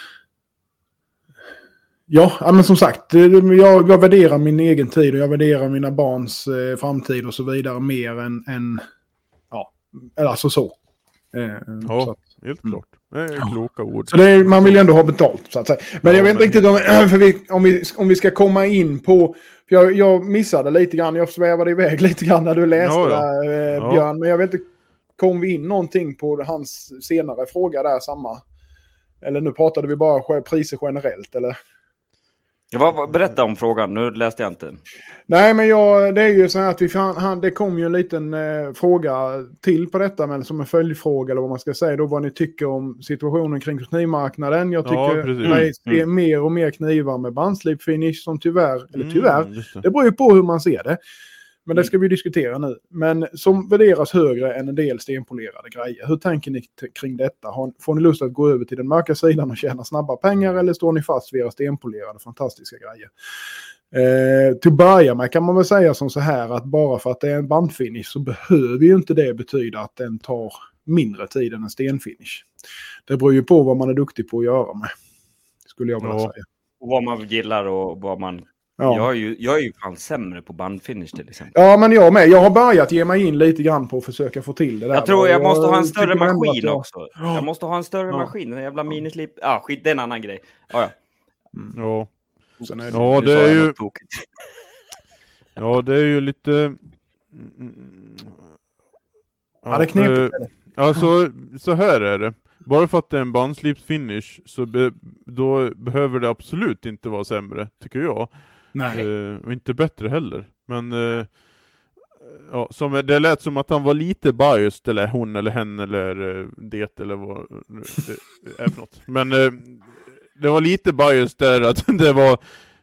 Ja, men som sagt, jag, jag värderar min egen tid och jag värderar mina barns eh, framtid och så vidare mer än, än ja, alltså så. Eh, Ja, så att, helt klart. Det är kloka ord. så det är, man vill ju ändå ha betalt, så att säga. Men ja, jag vet inte riktigt om, för vi, om, vi, om vi ska komma in på... För jag, jag missade lite grann, jag svävade iväg lite grann när du läste ja, ja. där, eh, Ja. Björn. Men jag vet inte, kom vi in någonting på hans senare fråga där, samma? Eller nu pratade vi bara priser generellt, eller? Vad, vad, berätta om frågan, nu läste jag inte. Nej, men jag, det är ju så här att vi fan, han, det kom ju en liten eh, fråga till på detta, men som en följdfråga eller vad man ska säga då, vad ni tycker om situationen kring knivmarknaden. Jag Ja, tycker precis. det är Mm. mer och mer knivar med bandslip finish som tyvärr, eller tyvärr, Mm, just det. det beror ju på hur man ser det. Men det ska vi diskutera nu. Men som värderas högre än en del stenpolerade grejer. Hur tänker ni t- kring detta? Har, får ni lust att gå över till den mörka sidan och tjäna snabba pengar, eller står ni fast vid era stenpolerade fantastiska grejer? Eh, till att börja med kan man väl säga som så här att bara för att det är en bandfinish så behöver ju inte det betyda att den tar mindre tid än en stenfinish. Det beror ju på vad man är duktig på att göra med. Skulle jag vilja Ja. säga. Och vad man gillar och vad man... Ja. Jag, är ju, jag är ju fan sämre på bandfinish till exempel. Ja, men jag med. Jag har börjat ge mig in lite grann på att försöka få till det där. Jag tror jag måste ha en större tycker ändå maskin att jag- också. Jag måste ha en större Ja. maskin. En jävla minislip. Ja, ah, skit, det är en annan grej. Ah, ja. Ja. Sen är det- Ja, Nu det sa är jag ju... något tokigt. Ja, det är ju lite... Ja, det är knepigt. eh, Alltså, så här är det. Bara för att det är en bandslipsfinish så be, då behöver det absolut inte vara sämre, tycker jag. Nej. Eh, och inte bättre heller. Men eh, ja, som, det lät som att han var lite biased, eller hon eller hen eller eh, det eller vad det är för något. Men eh, det var lite biased där att det var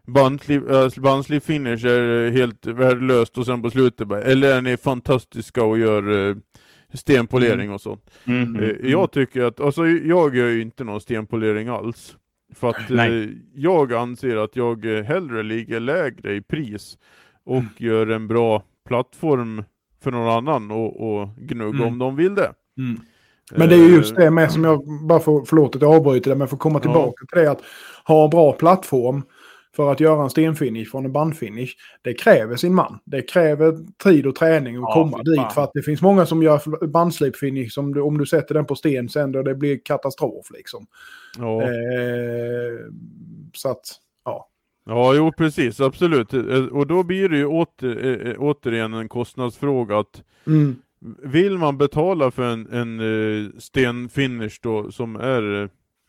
bandslip finish är helt värdelöst och sen på slutet bara, eller är ni fantastiska och gör eh, stenpolering och sånt. Mm. Eh, Jag tycker att, alltså jag gör ju inte någon stenpolering alls. För att eh, Nej. jag anser att jag eh, hellre ligger lägre i pris och gör en bra plattform för någon annan och, och gnugga Mm. om de vill det. Mm. Men det är ju just Eh, det med som jag, bara för, förlåt att jag avbryter det, men får komma tillbaka till det, att ha en bra plattform för att göra en stenfinish från en bandfinish, det kräver sin man. Det kräver tid och träning att Ja, komma fy dit. fan. För att det finns många som gör bandslip-finish som du, om du sätter den på sten sen då det blir katastrof liksom. Ja. Eh, så att, ja. Ja, jo precis, absolut. Eh, Och då blir det ju åter, eh, återigen en kostnadsfråga att Mm. vill man betala för en, en uh, stenfinish då som är uh,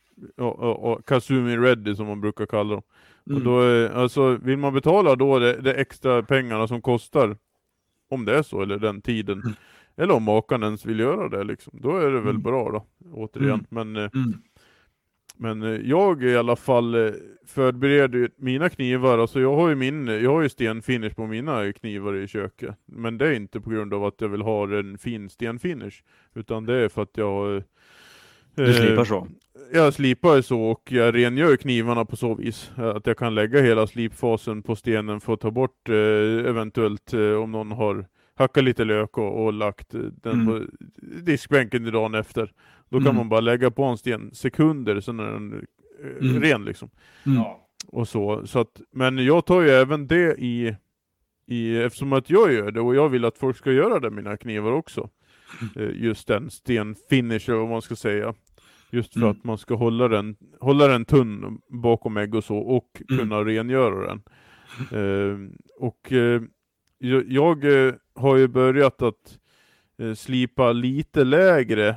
uh, uh, Kasumi Ready som man brukar kalla dem. Mm. Och då, uh, alltså, vill man betala då det, det extra pengarna som kostar, om det är så, eller den tiden, Mm. eller om makaren ens vill göra det liksom, då är det väl Mm. bra då, återigen. Mm. Men, uh, Mm. men uh, jag i alla fall uh, förbereder ju mina knivar, alltså jag har ju min, jag har ju stenfinish på mina knivar i köket, men det är inte på grund av att jag vill ha en fin stenfinish, utan det är för att jag Du slipar så. jag slipar så och jag rengör knivarna på så vis att jag kan lägga hela slipfasen på stenen för att ta bort eh, eventuellt eh, om någon har hackat lite lök och, och lagt eh, den Mm. på diskbänken i dagen efter. Då kan Mm. man bara lägga på en sten sekunder så är den eh, Mm. ren liksom. Mm. Ja. Och så, så att, men jag tar ju även det i, i, eftersom att jag gör det och jag vill att folk ska göra det, mina knivar också. Eh, just den stenfinish eller vad man ska säga. Just för Mm. att man ska hålla den, hålla den tunn bakom ägg och så och Mm. kunna rengöra den. Eh, och eh, jag, jag eh, har ju börjat att eh, slipa lite lägre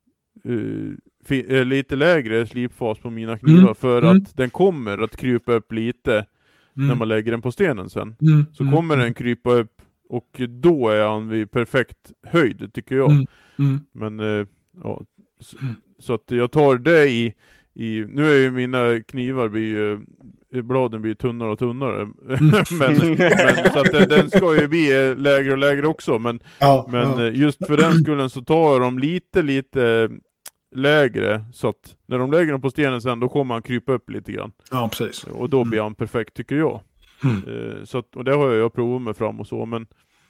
eh, fi, eh, lite lägre slipfas på mina knivar Mm. för Mm. att den kommer att krypa upp lite när Mm. man lägger den på stenen sen. Mm. Så Mm. kommer den krypa upp och då är han vid perfekt höjd, tycker jag. Mm. Mm. Men eh, ja, så, så att jag tar det i, i nu är ju mina knivar blir ju, bladen blir tunnare och tunnare. men, men så att den, den ska ju bli lägre och lägre också. Men, Ja, men ja. just för den skullen så tar jag dem lite, lite lägre. Så att när de lägger dem på stenen sen, då kommer han krypa upp lite grann. Ja, precis. Och då blir han perfekt, tycker jag. Mm. Så att, och det har jag, jag provat med fram och så. Men,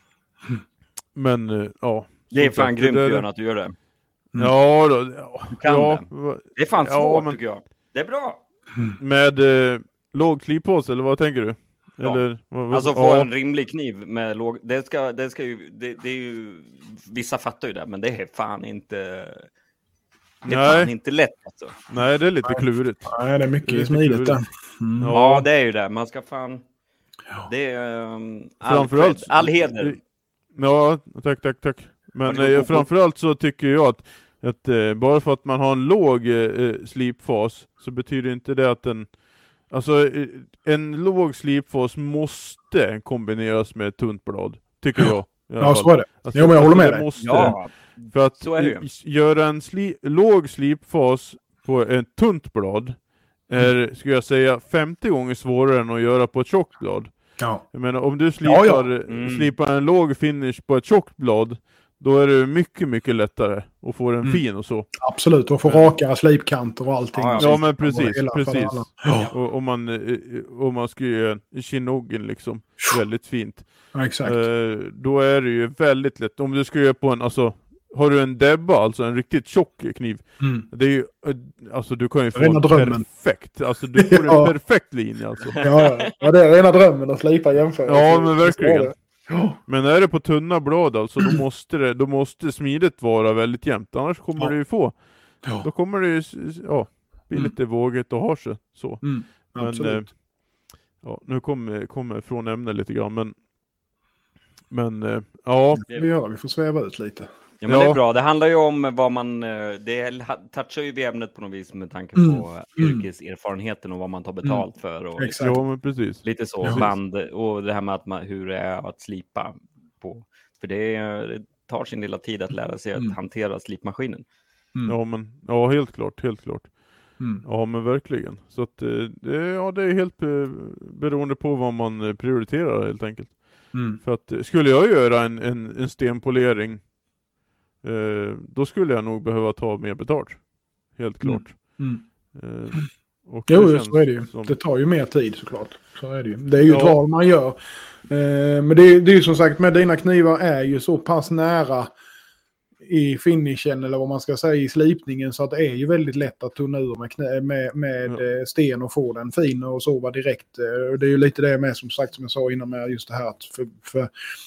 men ja. Det är som fan sagt, grymt det där- Björn att du gör det. Ja, då, ja, Du kan ja, det. va- Det är fan Ja, svårt men- tycker jag. Det är bra. med eh, låg slipås, eller vad tänker du? Ja. Eller, vad, vad, Alltså få ja, en rimlig kniv med låg... Det ska, det ska ju... Det, det är ju... Vissa fattar ju det, men det är fan inte... Det är Nej. fan inte lätt alltså. nej, det är lite klurigt. Nej, det är mycket Det är smidigt klurigt. där. Mm. Ja, det är ju det. Man ska fan... Ja. Det är... Um, all, Framförallt- cred, all heder. Ja, tack, tack, tack. Men Varsågod. eh, framförallt så tycker jag att, att eh, bara för att man har en låg eh, slipfas så betyder inte det att en... Alltså, eh, en låg slipfas måste kombineras med ett tunt blad, tycker jag. i alla Ja, fall. så är det. Alltså, Jo, men jag håller med det dig. måste Ja, För att så är det ju. eh, göra en sli- låg slipfas på ett tunt blad är, skulle jag säga, femtio gånger svårare än att göra på ett tjockt blad. Ja. Jag menar, om du slipar, Ja, ja. Mm. slipar en låg finish på ett tjockt blad, då är det mycket, mycket lättare att få den Mm. fin och så. Absolut, och få rakare slipkanter och allting. Ja, Ja, men precis, Hela- precis. Ja, Och om man, eh, om man ska göra kinoggen liksom väldigt fint, ja, exakt. eh, då är det ju väldigt lätt. Om du ska göra på en, alltså, har du en debba, alltså en riktigt tjock kniv, Mm. det är ju, eh, alltså du kan ju få Rena en drömmen. perfekt, alltså du får Ja. en perfekt linje alltså. Ja, ja. Ja, det är rena drömmen att slipa jämfört. Ja, men verkligen. Ja. Men är det på tunna blad alltså, då måste det, då måste smidet vara väldigt jämnt, annars kommer Ja. du ju få, Ja. då kommer det ju, s- ja, bli Mm. lite vågigt och ha sig så. Mm. Men, Absolut. eh, ja, nu kommer kommer jag från ämnet lite grann, men men eh, ja, Vi gör, vi får sväva ut lite. Ja, men det Ja. är bra. Det handlar ju om vad man... eh, Det ha- touchar ju vid ämnet på något vis med tanke Mm. på Mm. yrkeserfarenheten och vad man tar betalt för. Och Exakt. ja men precis. lite så. Ja. Band, och det här med att man, hur det är att slipa på. För det, är, det tar sin lilla tid att lära sig Mm. att hantera slipmaskinen. Mm. Ja men, ja helt klart, helt klart. Mm. Ja men verkligen. Så att eh, det, ja, det är helt eh, beroende på vad man eh, prioriterar helt enkelt. Mm. För att eh, skulle jag göra en, en, en stenpolering, eh, då skulle jag nog behöva ta mer betalt. Helt Mm. klart. Mm. Eh, och Jo, det just så är det ju. som- Det tar ju mer tid såklart. Så är det ju. Det är ju ett Ja. val man gör. Eh, men det är, det är ju som sagt, med dina knivar är ju så pass nära i finishen, eller vad man ska säga, i slipningen, så att det är ju väldigt lätt att tunna ur med, knä, med, med Ja. eh, sten och få den fin och sova direkt. Eh, och det är ju lite det med, som sagt, som jag sa innan, med just det här att för, för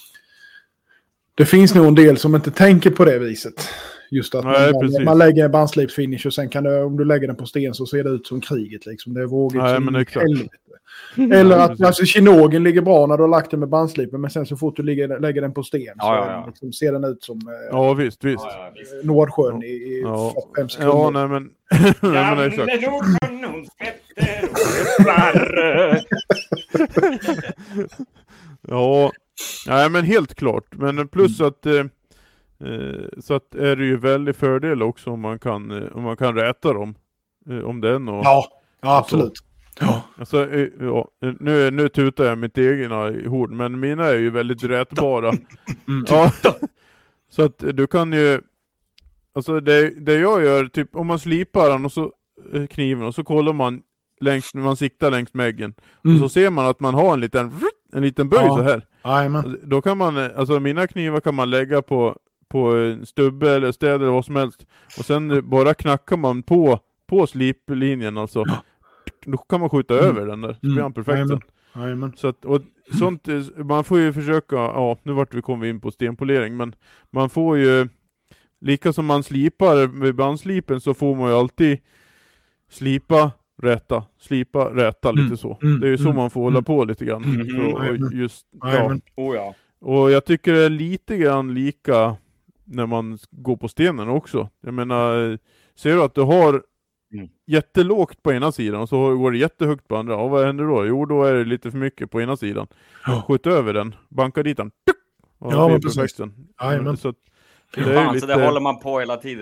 det finns nog en del som inte tänker på det viset. Just att Nej, man, precis. man lägger en bandslipsfinish och sen kan det, om du lägger den på sten så ser det ut som kriget liksom. Det är vågigt Nej, som men exakt. helvete. Eller Ja, att precis. alltså, kinogen ligger bra när du har lagt den med bandslipen, men sen så fort du ligger, lägger den på sten Ja, så ja, ja. Liksom, ser den ut som eh, Ja visst, visst. Ja, ja, visst. Nordsjön i, i Ja. fem sekunder. Ja, nej men... nej, men exakt. Gamle Nordsjön, hon skvätter och skvättrar. Ja, nej men helt klart. Men plus att eh, eh, så att är det ju väldigt fördel också om man kan eh, om man kan räta dem eh, om den och Ja, ja absolut. Ja. alltså eh, ja, nu nu tutar jag mitt egna horn, men mina är ju väldigt rätbara. Mm. Ja. Så att eh, du kan ju alltså det det jag gör typ om man slipar den och så eh, kniven och så kollar man längs man siktar längs mäggen Mm. och så ser man att man har en liten en liten böj Ja. så här. Jajamän. Då kan man, alltså mina knivar kan man lägga på, på en stubbe eller städ eller vad som helst. Och sen bara knackar man på, på sliplinjen alltså. Då kan man skjuta Mm. över den där. Så blir han perfekt Jajamän. sen. Jajamän. Så att, och sånt, man får ju försöka, ja nu vart vi kom vi in på stenpolering. Men man får ju, lika som man slipar med bandslipen så får man ju alltid slipa, räta, slipa, räta lite Mm. så. Mm. Det är ju så Mm. man får hålla på lite grann. Mm. Och, och just, ja. Jajamän. Oh, ja. Och jag tycker det är lite grann lika när man går på stenen också. Jag menar, ser du att du har Mm. jättelågt på ena sidan och så går det jättehögt på andra. Ja, vad händer då? Jo, då är det lite för mycket på ena sidan. Ja. Skjut över den, banka dit den. Och Ja, det blir men precis. perfekten. Jajamän. Så att det Fan, är så lite... det håller man på hela tiden.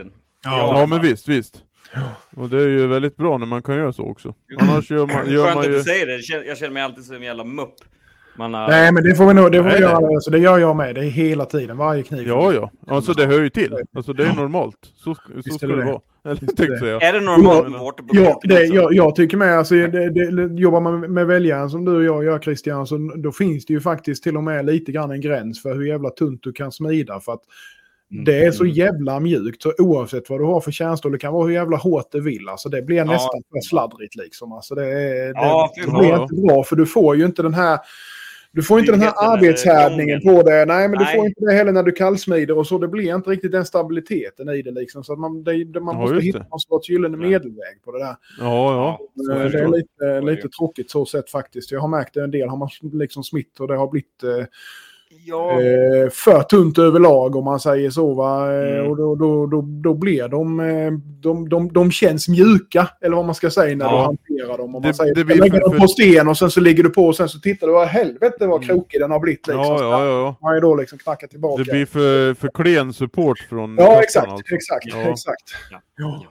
Ja, ja men visst, visst. Och det är ju väldigt bra när man kan göra så också. Annars gör man, gör Skönt man att ju... du säger det. Jag känner mig alltid som en jävla mupp. Man har... Nej, men det får vi nog, det får vi Nej, göra. nej. Alltså, det gör jag med. Det är hela tiden. Varje kniv. Ja, ja. Alltså det hör ju till. Alltså det är normalt. Så, så Visst ska är det det det. vara. Eller tänkte jag säga. Är det normalt med Ja, waterboard? det, jag, jag tycker med, alltså, det, det, jobbar man med väljaren som du och jag gör, Christian, så då finns det ju faktiskt till och med lite grann en gräns för hur jävla tunt du kan smida. För att Mm. det är så jävla mjukt, så oavsett vad du har för kärnstål, det kan vara hur jävla hårt det vill. Alltså, det blir Ja. nästan för sladdrigt liksom. Alltså, det, är, det, Ja, det fy blir fan. inte bra, för du får ju inte den här... Du får inte den här Tryggheten eller arbetshärdningen gången. på det. Nej, men Nej. du får inte det heller när du kallsmider och så. Det blir inte riktigt den stabiliteten i det liksom. Så att man, det, det, man Ja, måste just hitta det. någon sorts gyllene Nej. medelväg på det där. Ja, ja. Så Eh, är Det är det. lite, är lite det. tråkigt så sett faktiskt. Jag har märkt det en del har man liksom smitt och det har blivit eh, Ja. eh, för tunt överlag om man säger så. Va? Eh, Mm. Och då, då, då, då blir de, eh, de, de, de känns mjuka, eller vad man ska säga när Ja. du hanterar dem. Om man Det- säger, det du blir lägger för- dem på sten och sen så ligger du på och sen så tittar du, vad helvete vad Mm. krokig den har blivit. Liksom. Ja, ja, ja. Man är då liksom knackat tillbaka. Det blir för, för klen support från Ja, kassan, exakt, alltså. exakt, Ja. exakt. Ja. Ja.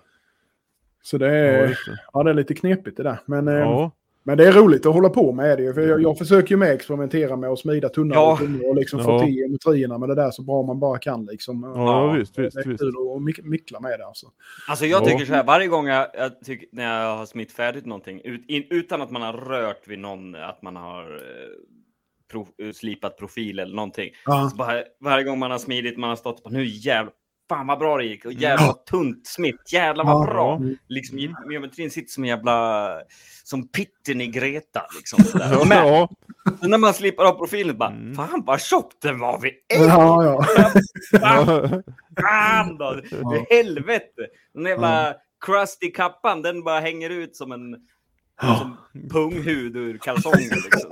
Så det Ja, är, just det. ja, det är lite knepigt det där. Men, eh, Ja. men det är roligt att hålla på med det. För jag, jag försöker ju med experimentera med att smida tunnare Ja. och tunnare och liksom Ja. få till geometrierna med det där så bra man bara kan. Liksom. Ja, Ja, visst, visst, Det är visst. kul att mik- mickla med det alltså. Alltså jag Ja. tycker så här, varje gång jag, jag tycker, när jag har smitt färdigt någonting, ut, in, utan att man har rört vid någon, att man har eh, pro, slipat profil eller någonting. Ja. Så bara, varje gång man har smidit, man har stått på nu jävlar, fan vad bra det gick, och jävla Ja. tunt smitt, jävlar vad Ja. bra. Mm. Liksom ge- geometrin sitter som en jävla, som pitten i Greta liksom. Sådär. Ja, Men ja. så när man slipar av profilen bara, Mm. fan vad tjockt den var vid Ja, ja. Fan, fan då, Ja. det helvete. Den jävla crusty kappan, den bara hänger ut som en som punghud ur kalsonger liksom.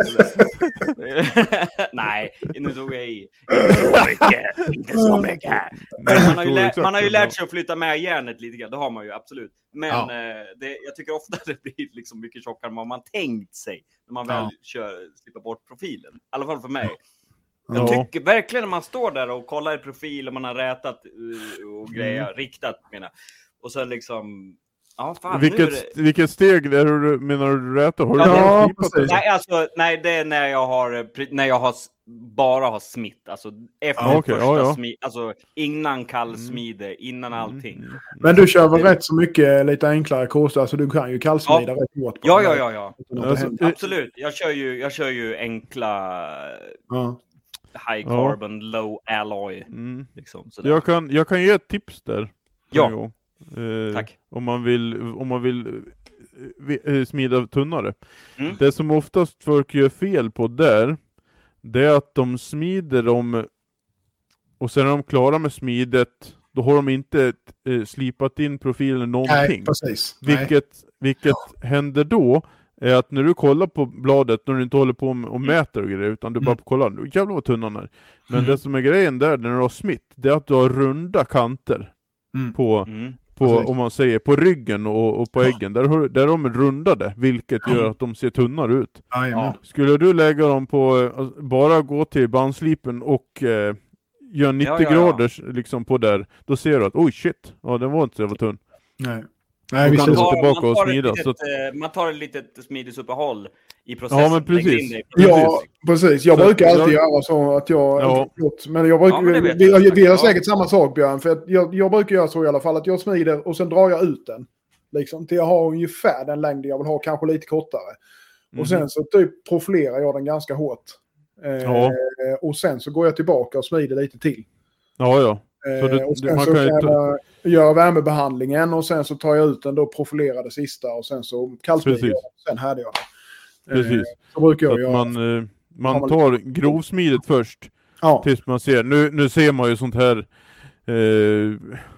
Nej, nu tog jag i. Inte så mycket, inte så mycket. Men man har ju, lä- man har ju lärt sig att flytta med järnet lite grann, det har man ju absolut. Men Ja. eh, det, jag tycker ofta det blir liksom mycket tjockare än vad man tänkt sig när man väl Ja. kör, slipper bort profilen. I alla fall för mig. Ja. Jag tycker verkligen när man står där och kollar i profil och man har rätat uh, och grejer, Mm. riktat menar. Och sen liksom, ja fan nu är Vilket, det... vilket steg är du, menar du rätt? Har du Ja, redan ja, slipat precis. det? Nej, alltså, nej, det är när jag har, när jag har s- bara har smitt. Alltså efter Ja, okej, första ja, ja. smitt, alltså innan kallsmide, innan allting. Mm. Men du kör väl rätt så mycket lite enklare kurser, alltså du kan ju kallsmida rätt hårt. på Ja, den ja, där. ja, ja. Utan att det Alltså, händer. Absolut. Jag kör ju, jag kör ju enkla Ja. high Ja. carbon, low alloy. Mm. Liksom, sådär. Jag, kan, jag kan ge ett tips där. Ja. en gång. Eh, Tack. Om man vill, om man vill eh, vi- eh, smida tunnare. Mm. Det som oftast folk gör fel på där, det är att de smider dem och sen är de klara med smidet, då har de inte eh, slipat in profilen någonting. Nej, precis. Nej. Vilket, vilket händer då är att när du kollar på bladet, när du inte håller på med- och mäter och grejer, utan du bara Mm. kollar, nu jävlar vad tunnan är. Men Mm. det som är grejen där, när du har smitt, det är att du har runda kanter Mm. på, Mm. på Precis. om man säger, på ryggen och, och på äggen. Där, har- där är de rundade, vilket gör att de ser tunnare ut. Jajamän. Ja. Skulle du lägga dem på, eh, bara gå till bandslipen och eh, göra nittio Ja, ja, ja. graders liksom på där, då ser du att oj shit, ja den var inte så jävla tunn. Nej. Nej, Då visst kan är du det så. ta- tillbaka man, och tar ett smida, litet, så- eh, man tar ett litet smidisuppehåll i processen. Ja, men lägger precis. in det i Ja, precis. Jag Så brukar jag- alltid göra så att jag... Ja. Förlåt, men jag brukar, Ja, men det vet vi, jag. vi, vi har Ja. säkert samma sak, Björn. För att jag, jag brukar göra så i alla fall att jag smider och sen drar jag ut den. Liksom, till jag har ungefär den längd jag vill ha, kanske lite kortare. Mhm. Och sen så typ profilerar jag den ganska hårt. Eh, Ja. Och sen så går jag tillbaka och smider lite till. Ja, ja. Så Eh, du- och du- sen man så kan kan ju ta- jag göra värmebehandlingen och sen så tar jag ut den då, profilerar det sista och sen så kallsmider Precis. jag den. Sen härdar jag den. Eh, Precis. Så brukar Så jag att göra. man, eh, Ja, man men- tar grovsmidet först Ja. tills man ser, nu, nu ser man ju sånt här eh,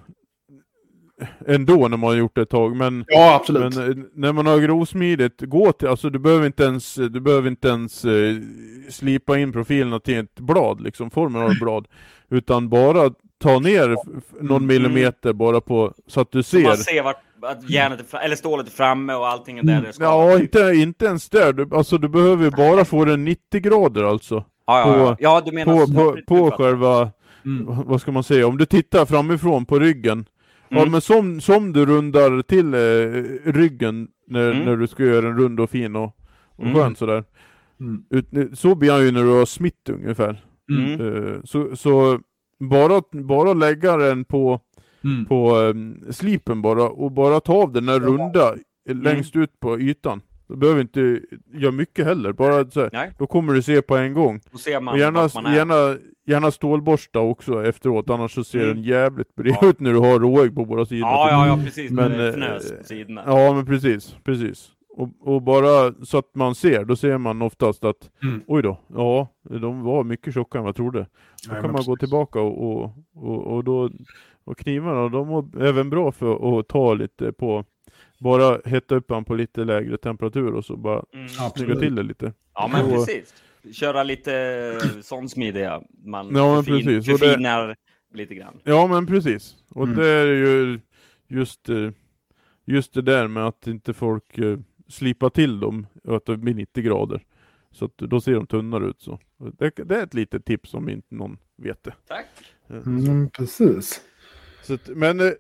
ändå när man har gjort det ett tag, men, ja, absolut. men eh, när man har grovsmidigt, gå till, alltså du behöver inte ens, du behöver inte ens eh, slipa in profilerna till ett blad, liksom formen av ett blad, utan bara ta ner f- f- någon Mm. millimeter bara på, så att du Så man ser. ser vart, att järnet är fra, eller stålet är framme och allting är där det ska. Ja, inte, inte ens där, du, alltså du behöver ju bara få den nittio grader alltså. ja, ja, ja. på- ja, du menar På, så. på, på själva, Mm. vad ska man säga, om du tittar framifrån på ryggen Ja, men som, som du rundar till eh, ryggen när, Mm. när du ska göra en rund och fin och, och Mm. skön sådär. Mm. Ut, så blir han ju när du har smitt ungefär. Mm. Eh, så, så bara, bara lägga den på, Mm. på um, slipen bara och bara ta av den där runda Mm. längst ut på ytan. Du behöver inte göra mycket heller, bara så här, Nej, då kommer du se på en gång. då ser man Och gärna, vart man är. gärna, gärna stålborsta också efteråt, annars så ser Mm. den jävligt bred Ja. ut när du har råägg på båda sidorna. Ja, ja, ja, precis. Men, Men, eh, fnös på sidorna. Ja, men precis, precis. Och, och bara så att man ser, då ser man oftast att Mm. oj då, ja, de var mycket tjockare än vad jag trodde. Då Nej, kan men man gå precis. tillbaka och, och, och, och då och knivarna, de var även bra för att ta lite på, bara hetta upp den på lite lägre temperatur och så bara Mm. snygga Absolut. till det lite. Ja, men Och- precis. Köra lite sån smidiga. Man Ja, men förfin, precis. Och det- förfinar lite grann. Ja, men precis. Och Mm. det är ju just, eh, just det där med att inte folk eh, slipar till dem och att det blir nittio grader. Så att då ser de tunnare ut så. Det, det är ett litet tips om inte någon vet det. Tack. Mm, precis. Så att, men eh,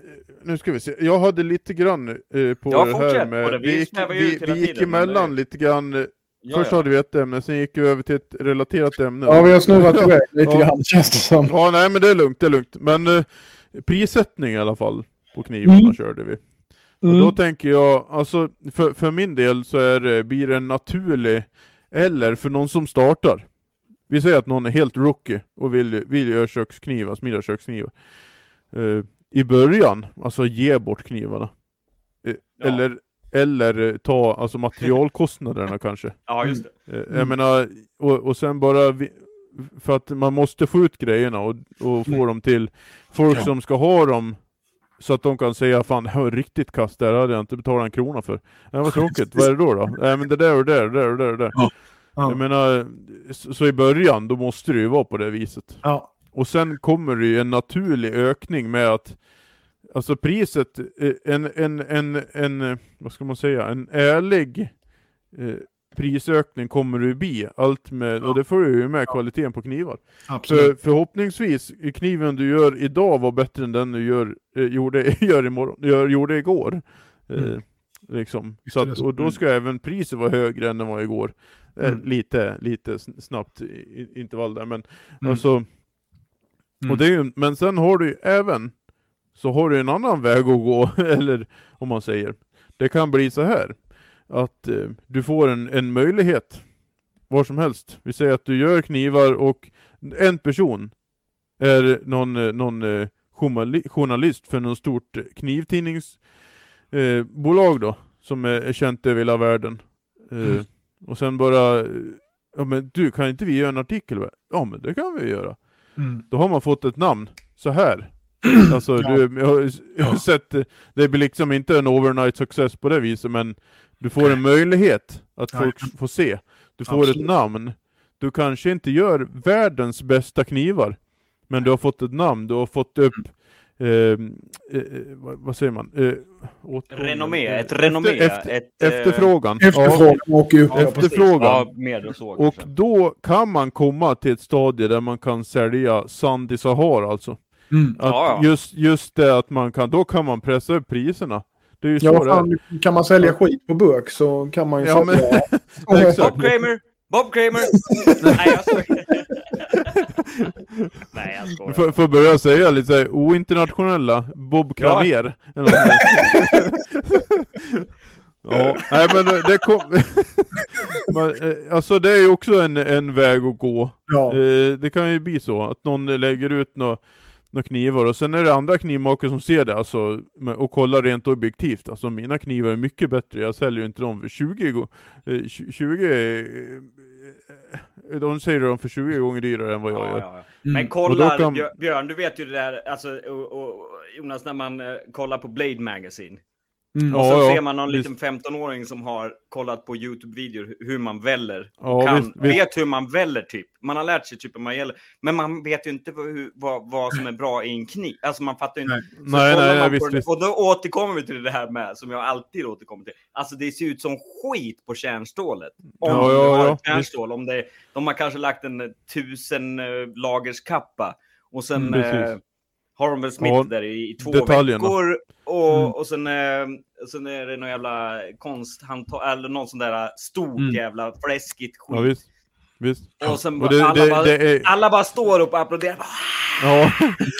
nu ska vi se. Jag hade lite grann eh, på Ja, det här fortsätt med... på det. Vi Vi gick, svävar ju vi, ut hela vi gick tiden, men emellan det- lite grann. eh, Ja, Först ja. hade vi ett ämne, sen gick vi över till ett relaterat ämne. Ja, vi har snurrat iväg lite Ja. grann, känns det som. Ja, nej men det är lugnt, det är lugnt. Men eh, prissättning i alla fall på knivarna Mm. körde vi. Mm. Och då tänker jag, alltså för, för min del så är det, blir det en naturlig, eller för någon som startar. Vi säger att någon är helt rookie och vill, vill göra köksknivar, smida köksknivar. Eh, I början, alltså ge bort knivarna. Eh, Ja. Eller, eller eh, ta alltså materialkostnaderna kanske. Ja, just det. Eh, Jag menar, och, och sen bara, vi, för att man måste få ut grejerna och, och få dem till folk Ja. som ska ha dem så att de kan säga, fan det här var riktigt kast, där hade jag inte betalat en krona för. Nej, vad tråkigt, vad är det då då? Nej, men det där och det där och det där och det där. Och det där. Ja. Jag menar, så, så i början, då måste det ju vara på det viset. Ja. Och sen kommer det ju en naturlig ökning med att alltså priset, eh, en, en, en, en, eh, vad ska man säga, en ärlig eh, prisökning kommer det ju bli, allt med, och det får ju med kvaliteten på knivar. För, Absolut. förhoppningsvis, kniven du gör idag var bättre än den du gör, eh, gjorde, gör imorgon, gör, gjorde igår. Eh, Mm. liksom. Visst Så är det att, så. och då ska även priset vara högre än det var igår. Eh, Mm. Lite, lite sn- snabbt i- i- intervall där, men Mm. alltså, Mm. och det är ju, men sen har du ju även, så har du en annan väg att gå, eller om man säger, det kan bli så här, att eh, du får en, en möjlighet, var som helst. Vi säger att du gör knivar och en person är någon, eh, någon eh, journali- journalist för någon stort knivtidningsbolag eh, bolag då, som är, är känt över hela världen. Eh, Mm. Och sen bara, eh, ja men du, kan inte vi göra en artikel? Va? Ja men det kan vi göra. Mm. Då har man fått ett namn, så här. Alltså, Ja. du, jag har, jag har Ja. sett, eh, det blir liksom inte en overnight success på det viset, men du får en möjlighet att Ja. folk får se. Du får Absolut. ett namn. Du kanske inte gör världens bästa knivar, men du har fått ett namn, du har fått upp eh, eh, vad, vad säger man? Eh, åtgången. Renommé, Eh, ett renommé. Efter, ett, eh, efterfrågan. Efterfrågan åker ju upp. Ja, Ja, precis. efterfrågan. Ja, mer och så. Och kanske. då kan man komma till ett stadie där man kan sälja sand i Sahara alltså. Mm. Att Ja, ja. Just, just det att man kan, då kan man pressa upp priserna. Det är ju så Ja, det är. fan, kan man sälja skit på burk så kan man ju Ja, men- sälja... Exakt. Bob Kramer! Bob Kramer! Nej, jag skojar. Nej, jag skojar. För, för att börja säga lite så här, ointernationella Bob Ja. Kramer. Eller något sånt. Ja, nej men det kom... Men, eh, alltså det är ju också en, en väg att gå. Ja. Eh, det kan ju bli så att någon lägger ut några nå knivar och sen är det andra knivmakare som ser det alltså, med- och kollar rent objektivt. Alltså mina knivar är mycket bättre, jag säljer ju inte dem för tjugo, go- eh, tjugo eh, de säger de för tjugo gånger dyrare än vad jag Ja, gör. ja, ja. Mm. Men Och kolla, då kan- Björ- Björn, du vet ju det där, alltså, och, och, Jonas, när man eh, kollar på Blade Magazine. Mm. Och Ja, så ja, ser man någon visst. liten femton-åring som har kollat på YouTube-videor hu- hur man väller. Ja, kan, visst, visst. vet hur man väller typ. Man har lärt sig typ hur man gäller. Men man vet ju inte vad, hur, vad, vad som är bra i en kniv. Alltså man fattar ju inte. Nej. Så Nej, kollar nej, man ja, på visst, det- visst. Och då återkommer vi till det här med, som jag alltid återkommer till. Alltså det ser ut som skit på kärnstålet. Om Ja, du ja, har ja, ett kärnstål. Om det, de har kanske lagt en eh, tusen eh, lagers kappa. Och sen Mm, precis. eh, har de väl smitt Ja, där i, i två detaljerna. veckor. Och, Mm. och sen, eh, sen är det någon jävla konst, han tar, eller någon sån där stort Mm. jävla fläskigt skit. Ja, visst. Visst. Och sen Och bara, det, alla, det, bara, det är... alla bara står upp och applåderar. Ja,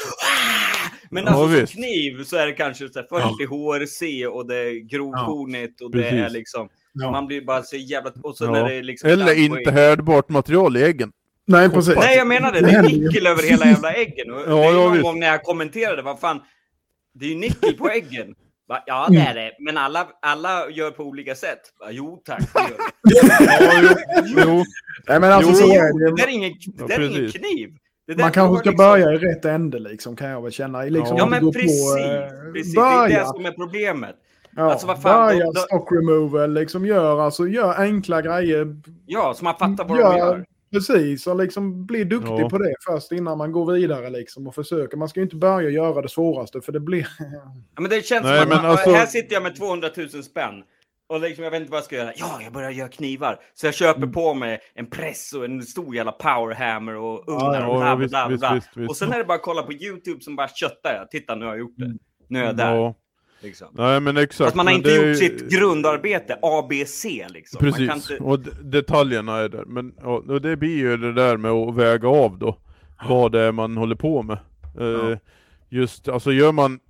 Men Ja, alltså som visst. kniv så är det kanske så här fyrtio H R C och det är grovkornigt och det Precis. är liksom, Ja. man blir bara så jävla, och sen ja. är det liksom Eller inte härdbart material i äggen. Nej, precis. Nej, jag menar det. Det är nickel över hela jävla äggen. Och Ja, det är ju ja, någon visst. gång när jag kommenterade, vad fan, det är ju nickel på äggen. Va? Ja, det är det. Men alla, alla gör på olika sätt. Va? Jo, tack. Det gör det. Ja, jo, jo. Nej, men alltså, Jo, så Jo, är det det. där är ingen, det Ja, där är ingen precis. kniv. Det där Man kanske var ska liksom- börja i rätt ände liksom, kan jag väl känna. Liksom, Ja, Ja, inte men gå precis. På, eh, precis. Det är börja. det som är problemet. Ja, Alltså, vad fan, börja då- då- stock removal, liksom gör, alltså, gör enkla grejer. Ja, så man fattar vad Gör- de gör. Precis, och liksom bli duktig Ja. på det först innan man går vidare liksom och försöker. Man ska ju inte börja göra det svåraste för det blir... Ja, men det känns Nej, som att men man, alltså- här sitter jag med tvåhundratusen spänn. Och liksom, jag vet inte vad jag ska göra. Ja, jag börjar göra knivar. Så jag köper Mm. på mig en press och en stor jävla powerhammer och Ja, ugnar ja, och bla, ja, bla, visst, bla, visst, bla. visst, visst. Och sen är det bara att kolla på YouTube som bara köttar jag. Titta, nu har jag gjort det. Mm. Nu är jag där. Ja. Liksom. Nej, men exakt. Fast man har men inte det är gjort ju- sitt grundarbete, A B C liksom. Precis, Man kan inte... och d- detaljerna är där. Men ja, och det blir ju det där med att väga av då. Vad det är man håller på med. Eh, just, alltså gör man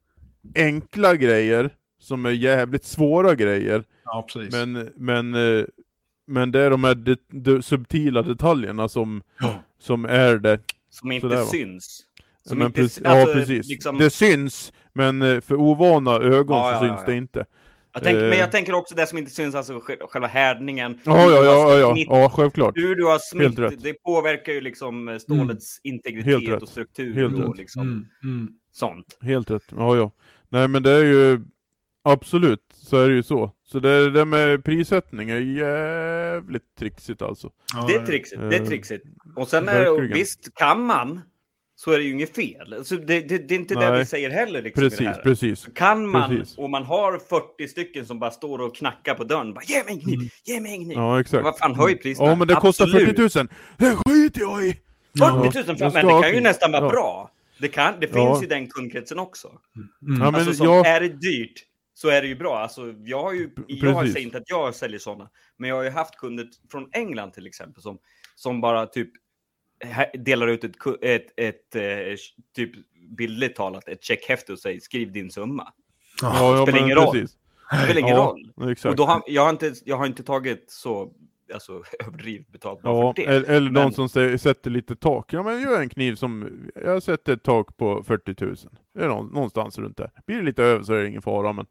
enkla grejer som är jävligt svåra grejer. Ja, precis. Men, men, eh, men det är de här de, de subtila detaljerna som, Ja. som är det. Som inte Sådär, va? syns. Som men inte, precis, alltså, ja, precis. liksom- Det syns, men eh, för ovana ögon Ja, så ja, syns ja, det ja. inte. Jag tänker, Eh. men jag tänker också det som inte syns, alltså sj- själva härdningen. Ja, ja, ja, ja, ja, Smitt- ja självklart. Hur du har Helt rätt. smitt, det påverkar ju liksom stålets Helt integritet rätt. och struktur Helt och rätt. liksom Mm, mm. sånt. Helt rätt, ja ja. Nej men det är ju absolut, så är det ju så. Så det, det med prissättning är jävligt trixigt alltså. Ja, Det är trixigt, det är Eh, trixigt. Och sen är det, och verkligen. visst kan man, så är det ju inget fel. Alltså det, det, det är inte det Nej. vi säger heller liksom i det Precis, här. precis. Kan man, Precis. och man har fyrtio stycken som bara står och knackar på dörren, bara ge mig en kniv, ge mig en kniv. Ja exakt. Vad fan, höj priserna. Ja men det kostar Absolut. fyrtio tusen. Det skiter jag i! fyrtio tusen, Jag men ska det ha kan ju kniv. nästan vara Ja. bra. Det, kan, det finns Ja. i den kundkretsen också. Mm. Ja, men Alltså, som, jag, är det dyrt så är det ju bra. Alltså, jag har ju, jag precis. säger inte att jag säljer sådana, men jag har ju haft kunder från England till exempel som, som bara typ he- delar ut ett, ku- ett, ett, eh, typ bildligt talat ett checkhäfte och säger skriv din summa. ja, ja, spelar men ingen roll. precis. Det spelar ingen Ja, roll. exakt. Och då har, jag, har inte, jag har inte tagit så alltså, överdrivet betalt bara Ja, för det. eller, eller Men- någon som säger, sätter lite tak. Ja men gör en kniv som, jag sätter ett tak på fyrtio tusen. Det är nå- någonstans runt där. Blir det lite över så är det ingen fara men.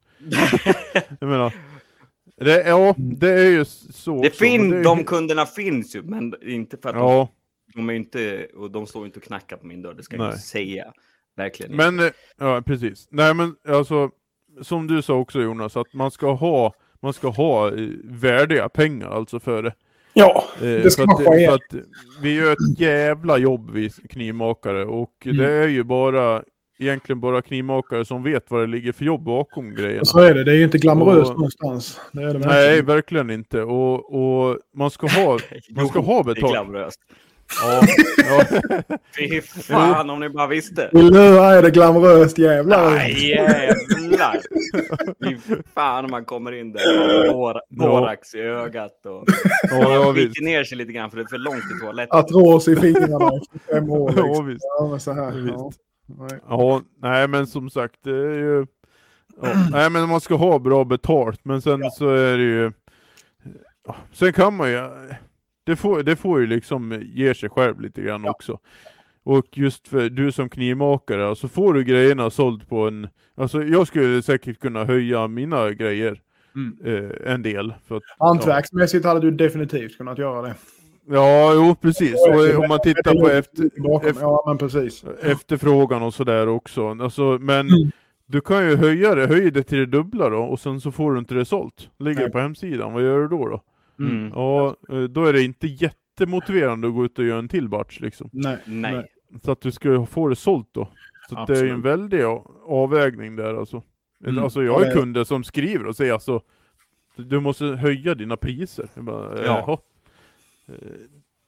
Jag menar, det, ja det är ju så. Det också, fin, men det är- de kunderna finns ju, men inte för att Ja, de, de är inte, och de står inte och knackar på min dörr, det ska jag Nej. inte säga. Verkligen inte. men, eh, ja precis. Nej men alltså, som du sa också Jonas, att man ska ha, man ska ha eh, värdiga pengar alltså för det. Ja, Eh, det ska för, man att, få för igen. att vi gör ett jävla jobb vi knivmakare och Mm. det är ju bara egentligen bara knivmakare som vet vad det ligger för jobb bakom grejerna. Så är det. Det är ju inte glamoröst Och- någonstans. Det är det Nej, verkligen. verkligen inte. Och, och man ska ha, man ska Jo, ha det är betalt. glamoröst. Ja, ja. Fy fan om ni bara visste. Vill du höra är det glamoröst jävlar. Aj, jävlar. Fy fan om man kommer in där och bor, borax i ögat och Ja, ja, visst. viker ner sig lite grann för det är för långt till toaletten. Artros i fingrarna efter fem år. Ja, Liksom. visst. Ja, men så här. Visst. Ja. Nej. Ja, nej men som sagt, det är ju... Ja, nej men man ska ha bra betalt, men sen Ja. så är det ju... Ja, sen kan man ju... Det får, det får ju liksom ge sig själv lite grann också. Och just för du som knivmakare, alltså får du grejerna såld på en... Alltså jag skulle säkert kunna höja mina grejer Mm. eh, en del. För att, Hantverksmässigt hade du definitivt kunnat göra det. ja, jo precis. Och om man tittar på efter, Bakom. efter, Ja, men precis. efterfrågan och sådär också. Alltså, men Mm. du kan ju höja det, höj det till det dubbla då, och sen så får du inte det sålt. Ligger Nej. det på hemsidan, vad gör du då då? Mm. Ja, eh, då är det inte jättemotiverande att gå ut och göra en till batch liksom. Nej. Nej. Så att du ska få det sålt då. Så att det är ju en Absolut. väldig a- avvägning där alltså. Mm. Alltså jag har Ja, ju det- kunder som skriver och säger alltså, du måste höja dina priser. Jag bara, Ja. jaha. Eh,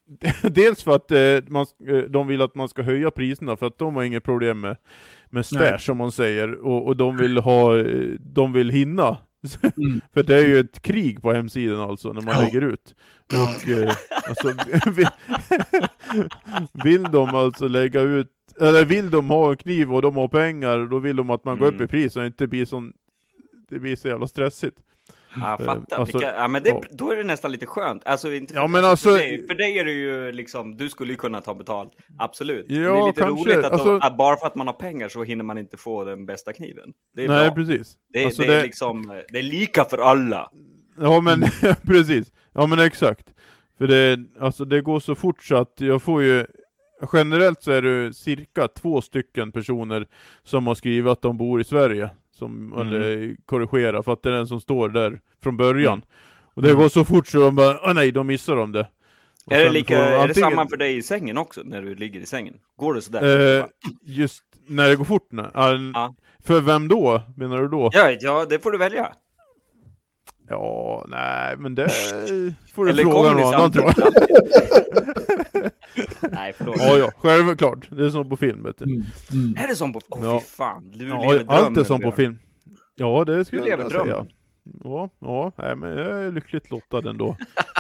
dels för att eh, man, eh, de vill att man ska höja priserna för att de har inget problem med, med stash som man säger. Och, och de vill ha, eh, de vill hinna. Mm. För det är ju ett krig på hemsidan alltså när man ja. lägger ut. Och eh, alltså, vill, vill de alltså lägga ut, eller vill de ha en kniv och de har pengar, då vill de att man går upp i pris och inte blir sån, det blir så jävla stressigt. Ja, jag fattar. Alltså, Vilka, ja, men det, ja. Då är det nästan lite skönt. Alltså, inte för, ja, men alltså, alltså, för, dig, för dig är det ju liksom, du skulle ju kunna ta betalt. Absolut. Ja, men det är lite kanske. roligt att, alltså, de, att bara för att man har pengar så hinner man inte få den bästa kniven. Det är nej, bra. precis. Det, alltså, det, det är liksom, det är lika för alla. Ja, men precis. Ja, men exakt. För det, alltså, det går så fort så att jag får ju, generellt så är det cirka två stycken personer som har skrivit att de bor i Sverige. Som mm. eller korrigera för att det är den som står där från början. Mm. Och det går så fort så de bara, ah, nej, de missar de det. Och är det, lika, antingen... är det samma för dig i sängen också, när du ligger i sängen? Går det sådär? Eh, just när det går fort? Nej. Ja. För vem då, menar du då? Ja, ja, det får du välja. Ja, nej, men det får du eller fråga någon annan, tror jag. Nej, förlåt. Ja, ja, självklart. Det är som på film, vet du. Mm. Mm. Är det som på film? Åh, oh, ja. fy fan. Du ja, lever drömmen. allt är som på film. Ja, det skulle du jag lever säga. drömmen. Ja, ja, nej, men jag är lyckligt lottad ändå.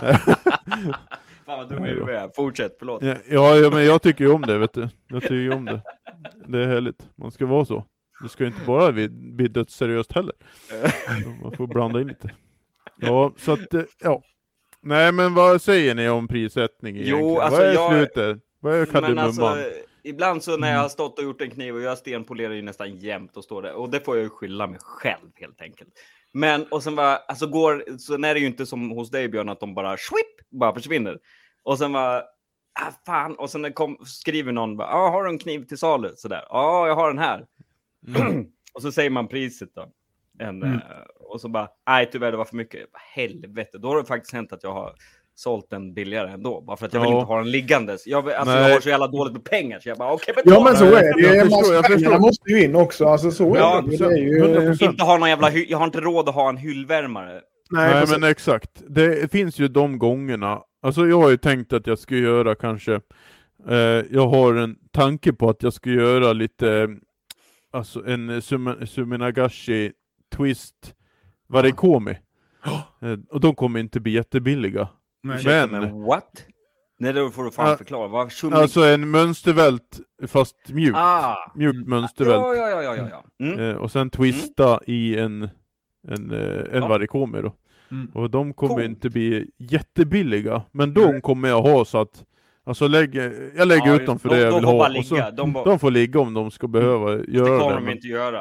Fan vad dum är du. Fortsätt, förlåt. Ja, ja, men jag tycker ju om det, vet du. Jag tycker ju om det. Det är härligt. Man ska vara så. Det ska inte bara bli, bli dödsseriöst heller. Man får blanda in lite. Ja, så att, ja. Nej, men vad säger ni om prissättning egentligen? Jo, alltså vad är jag... slutet? Vad är kardemumman? Alltså, ibland så när jag har stått och gjort en kniv och jag stenpolerar ju nästan jämt och står där. Och det får jag ju skylla mig själv helt enkelt. Men, och sen var, alltså går, så är det ju inte som hos dig Björn att de bara, swip, bara försvinner. Och sen var, ah fan, och sen när kom, skriver någon, bara, ah, har du en kniv till salu? Sådär, ja, ah, jag har den här. Mm. Och så säger man priset då. En, mm. Och så bara, nej tyvärr det var för mycket. Helvete, då har det faktiskt hänt att jag har sålt den billigare ändå. Bara för att jag ja. vill inte ha den liggandes. Jag, alltså, jag har så jävla dåligt med pengar. Så jag bara, okej, okay, ja men så är det. Jag, jag förstår, jag förstår. måste ju in också. Alltså så ja, är det. det är ju... inte ha någon jävla hy- jag har inte råd att ha en hyllvärmare. Nej, Nej men exakt. Det finns ju de gångerna. Alltså jag har ju tänkt att jag ska göra kanske. Eh, jag har en tanke på att jag ska göra lite. Alltså en sum- Suminagashi twist varikomi. Oh. Eh, och de kommer inte bli jättebilliga. Nej. Men, men what? Nej, då får du fan uh, förklara. Vad sumning... Alltså en mönstervält fast mjuk. Ah. Mjuk mönstervält. Ja, ja, ja, ja, ja. Mm. Eh, och sen twista mm. i en, en, en ja. varikomi då. Mm. Och de kommer cool. inte bli jättebilliga. Men de mm. kommer jag ha så att alltså lägg, jag lägger ja, ut dem för de, det jag de vill ha. Och så, de, bara... de får ligga om de ska behöva mm. göra det. Det kommer de men... inte göra.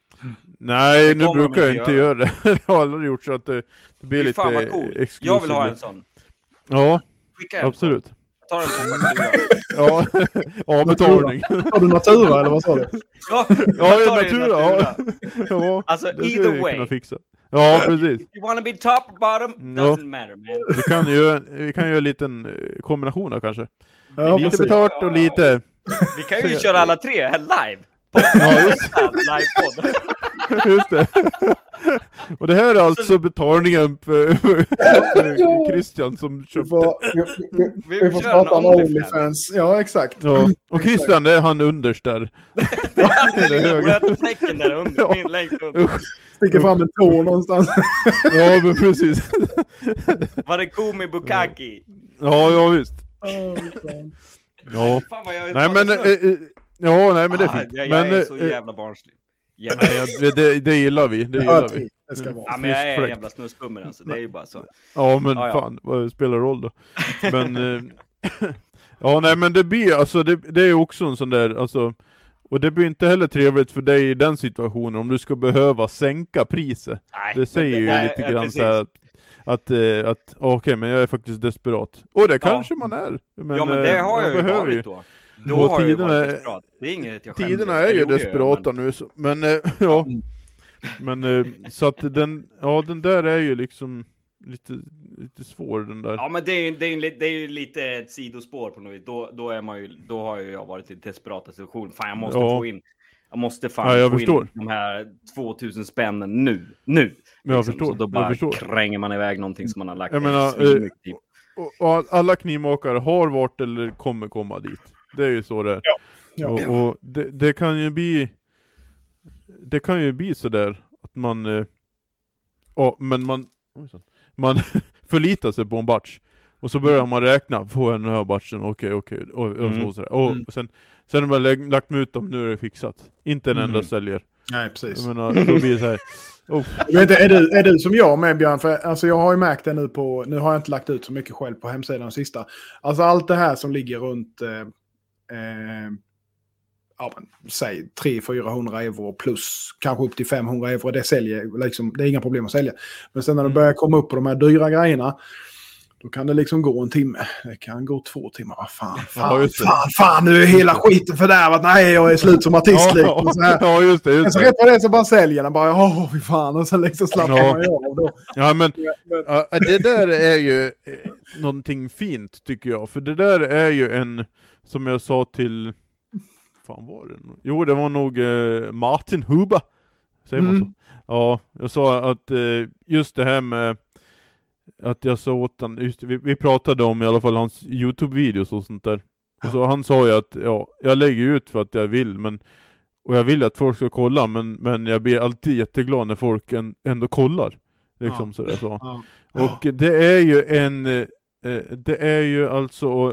Nej, nu brukar jag inte göra det. Jag har aldrig gjort så att det, det blir lite cool. exklusivt. Jag vill ha en sån. Ja, skicka absolut. Ta den på ja, ja, betalning. Har du natura eller vad sa du? Ja, ja natura. Ja. ja, alltså either way. Fixa. Ja, precis. You wanna be top bottom? Doesn't ja. matter, man. Vi kan ju vi kan ju en liten kombination då, kanske. Ja, lite betalt och lite. Vi kan ju köra alla tre här live. Ja, just. Live-podd. Just det. Och det här är alltså betalningen för, för Christian som köpte. Vi får, vi får starta en OnlyFans. Ja, exakt. Ja. Och Christian, det är han underst där. Det är fläcken där under. Ja. Min längst under. Sticker fram en tå någonstans. Ja, men precis. Var det Komi Bukaki? Ja, ja visst. Ja. Fan vad jag nej, men... Äh, ja, nej, men det är fint. Ah, jag, jag men, är så jävla barnslig. Jävla. Nej, det, det gillar vi. Det gillar vi. Det ska vara. Ja, men jag är en jävla snusbummer alltså. Det är ju bara så. Ja, men ja, ja. fan, vad spelar roll då? Men eh, ja, nej, men det blir alltså det, det är också en sån där alltså, och det blir inte heller trevligt för dig i den situationen om du ska behöva sänka priset. Nej, det säger det, ju nej, lite grann så här att att, att, att okej, okay, men jag är faktiskt desperat. Och det ja. kanske man är. Men, ja, men det har jag, jag ju varit då. Då och har tiderna, jag varit desperat. Det är inget jag tiderna är ju desperata men... nu. Så, men äh, ja. Men äh, så att den, ja, den där är ju liksom lite, lite svår den där. Ja, men det är ju, det är ju, det är ju lite ett sidospår på något vis. Då, då, är man ju, då har ju jag varit i desperata situation. Fan, jag måste ja. få in jag måste fan ja, jag få förstår. in de här tvåtusen spännen nu. Nu. Jag liksom. förstår. Så då bara jag förstår. kränger man iväg någonting som man har lagt jag menar, så mycket tid. och, och alla knivmakare har varit eller kommer komma dit. Det är ju så det är. Ja. Ja. Och, och det, det kan ju bli det kan ju bli så där att man eh, ja, men man man förlitar sig på en batch och så börjar man räkna på den här batchen. Okej, okej och, och, Mm. så, så där. och, och sen sen har man lagt, lagt ut dem, nu är det fixat. Inte en Mm. enda säljer. Nej, precis. Jag menar, då blir det så här. Oh. Jag vet inte, är, du, är du som jag med, Björn? För alltså, jag har ju märkt det nu på... Nu har jag inte lagt ut så mycket själv på hemsidan sista. Alltså allt det här som ligger runt... Eh, eh, ja, men, säg tre hundra till fyrahundra euro plus kanske upp till femhundra euro. Det säljer liksom, det är inga problem att sälja. Men sen när det börjar komma upp på de här dyra grejerna, då kan det liksom gå en timme. Det kan gå två timmar. Vad fan, fan, Ja, fan, fan, nu är hela skiten fördärvat. Nej, jag är slut som artist. Ja, liksom, så här. ja, just det. Just Så det. rätt vad det är så bara säljer den. Bara, åh, fy fan. Och sen liksom slappar Ja. man ju av då. Ja, men Men- ja, det där är ju eh, någonting fint tycker jag. För det där är ju en, som jag sa till, fan var det? Jo, det var nog eh, Martin Huber. Säger man Mm. så? Ja, jag sa att eh, just det här med att jag sa åt han, just, vi, vi pratade om i alla fall hans YouTube-videos och sånt där. Och så han sa ju att ja, jag lägger ut för att jag vill, men och jag vill att folk ska kolla, men, men jag blir alltid jätteglad när folk en, ändå kollar. Liksom Ja. så där så. Ja. Och det är ju en eh, det är ju alltså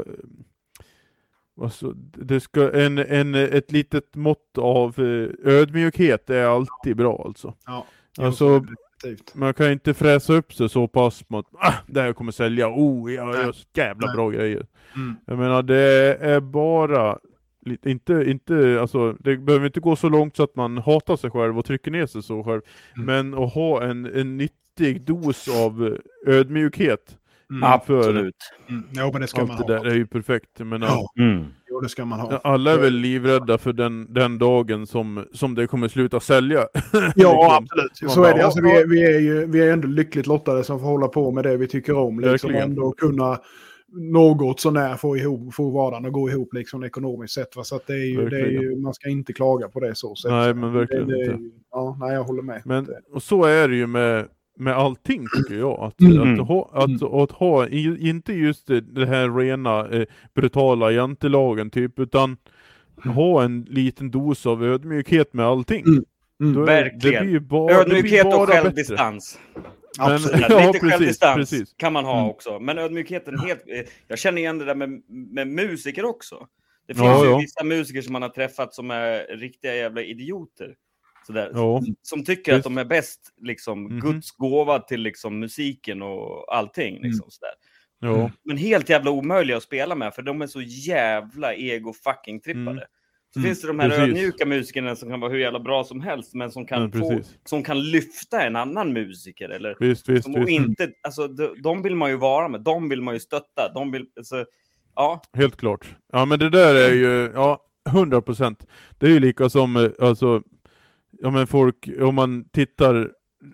alltså det ska en, en ett litet mått av eh, ödmjukhet är alltid bra alltså. Ja. Alltså Definitivt. man kan inte fräsa upp sig så pass mot ah, det här kommer sälja. Oh, jag gör så jävla Nej. bra grejer. Mm. Jag menar det är bara lite, inte inte alltså det behöver inte gå så långt så att man hatar sig själv och trycker ner sig så själv, Mm. men att ha en en nyttig dos av ödmjukhet Mm. inför Absolut. Mm. Jo, men det ska man allt det ha. där är ju perfekt. Jag menar, Ja, Mm. jo, det ska man ha. alla är väl livrädda för den, den dagen som, som det kommer sluta sälja. Ja, Liksom. absolut. Man Så bara, är det. Alltså, ja, vi, är, vi, är ju, vi är ändå lyckligt lottade som får hålla på med det vi tycker om. Liksom, Verkligen. ändå kunna något sånär få, ihop, få vardagen att gå ihop liksom, ekonomiskt sett. Va? Så att det är ju, det är ju, man ska inte klaga på det så sätt. Nej, men verkligen det, det, inte. Ja, nej, jag håller med. Men, Det- och så är det ju med, med allting tycker jag. Att, Mm. att, ha, att, Mm. att ha, i- inte just det, det här rena eh, brutala jantelagen typ, utan ha en liten dos av ödmjukhet med allting. Mm. Mm. Då är, Verkligen. Det blir ju bara, det blir Ödmjukhet bara och bättre. självdistans. Men, Absolut. ja, Lite precis, självdistans precis. kan man ha Mm. också. Men ödmjukheten helt... eh, Jag känner igen det där med, med musiker också. Det finns Ja, ju ja. vissa musiker som man har träffat som är riktiga jävla idioter. Sådär. Ja. Som tycker Visst. att de är bäst, liksom, Mhm. Guds gåva till liksom, musiken och allting. Liksom, sådär. Ja. Men helt jävla omöjliga att spela med, för de är så jävla ego-fucking-trippade. Mm. Så Mm. finns det de här Precis. ödmjuka musikerna som kan vara hur jävla bra som helst, men som kan, Men få, precis. som kan lyfta en annan musiker. Eller, Visst, visst, som, visst. och inte, alltså, de, de vill man ju vara med, de vill man ju stötta. De vill, alltså, ja. Helt klart. Ja, men det där är ju, ja, hundra procent. Det är ju lika som, eh, alltså, ja men folk, om man tittar,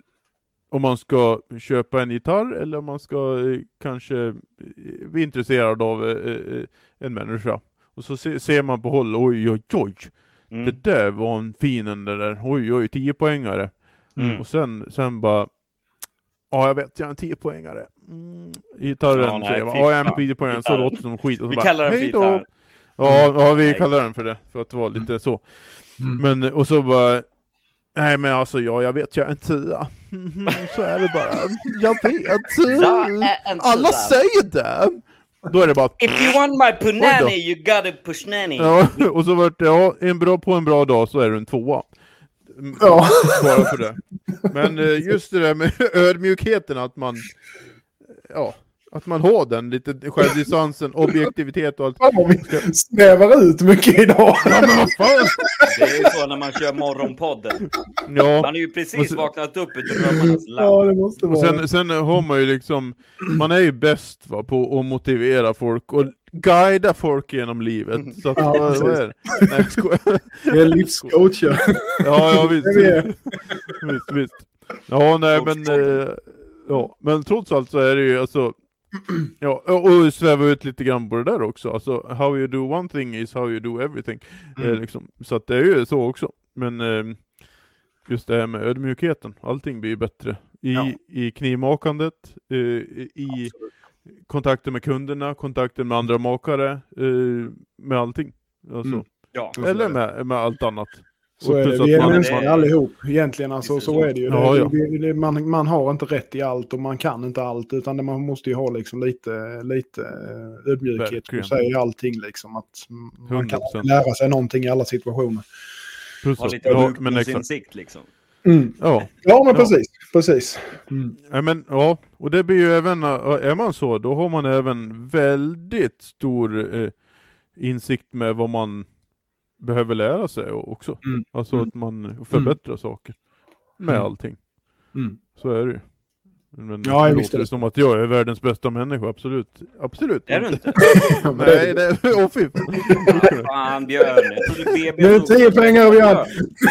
om man ska köpa en gitarr eller om man ska eh, kanske eh, bli intresserad av eh, eh, en människa. Och så se, ser man på håll, oj, oj, oj. Mm. Det där var en fin den där, oj, oj, tio poängare. Mm. Och sen, sen bara, ja jag vet, jag är en tio poängare. Mm. Gitarren Ja, nej, säger man, fy ja jag är en fan. tio poängare, så Gitarren. låter det som skit. Och så Vi bara, kallar den för hej då. gitarr. Ja, ja, vi Nej. kallar den för det, för att det var lite så. Mm. Men, och så bara, nej men alltså ja, jag vet, jag är en tia. Mhm, så är det bara, jag vet. Alla säger det. Då är det bara, If you want my Oj då. punani, you gotta push nanny. ja, och så vart det, ja, en bra, på en bra dag så är du en tvåa. Mm, Ja. Bara för det. Men eh, just det där med ödmjukheten, att man, ja, att man har den, lite självdistansen, objektivitet och allt. Fan vad vi snävar ut mycket idag. Ja, men vad fan? Det är ju så när man kör morgonpodden. Ja. Man är ju precis Och så- vaknat upp ur drömmarnas Ja, land. det måste Och vara. sen, sen har man ju liksom, man är ju bäst va, på att motivera folk och guida folk genom livet. Så att, Ja, vad, precis. vad är det? Nej, jag skojar. Det är livscoacher. Ja, ja visst. Det är vi. visst, visst. Ja, nej men, eh, ja, men trots allt så är det ju alltså, ja, och, och sväva ut lite grann på det där också. Alltså, how you do one thing is how you do everything. Mm. Eh, liksom. Så att det är ju så också. Men eh, just det här med ödmjukheten, allting blir ju bättre. I, Ja. i knivmakandet, eh, i kontakten med kunderna, kontakten med andra makare, eh, med allting. Alltså. Mm. Ja. Eller med, med allt annat. Så är plus det. att Vi är man- människor det- allihop. Egentligen alltså, Visst är så det är det ju. Ja, det, ja. det, det, man, man har inte rätt i allt och man kan inte allt. Utan det, man måste ju ha liksom lite, lite eh, ödmjukhet Verkligen. och säga allting. Liksom, att man hundra kan procent. lära sig någonting i alla situationer. Plus Ha att, lite ja, men exakt. sjukdomsinsikt liksom. Mm. Ja. Ja, men Ja. precis. precis. Mm. Ja, men, ja, och det blir ju även, är man så, då har man även väldigt stor eh, insikt med vad man behöver lära sig också. Mm. Alltså Mm. att man förbättrar saker med Mm. allting. Mm. Så är det ju. Men Ja, det visst är låter det. som att jag är världens bästa människa, absolut. Absolut. Är du inte? Nej, det är åh fy. Fan Björn. Jag trodde B B Nu är det stod- tio pengar, Björn.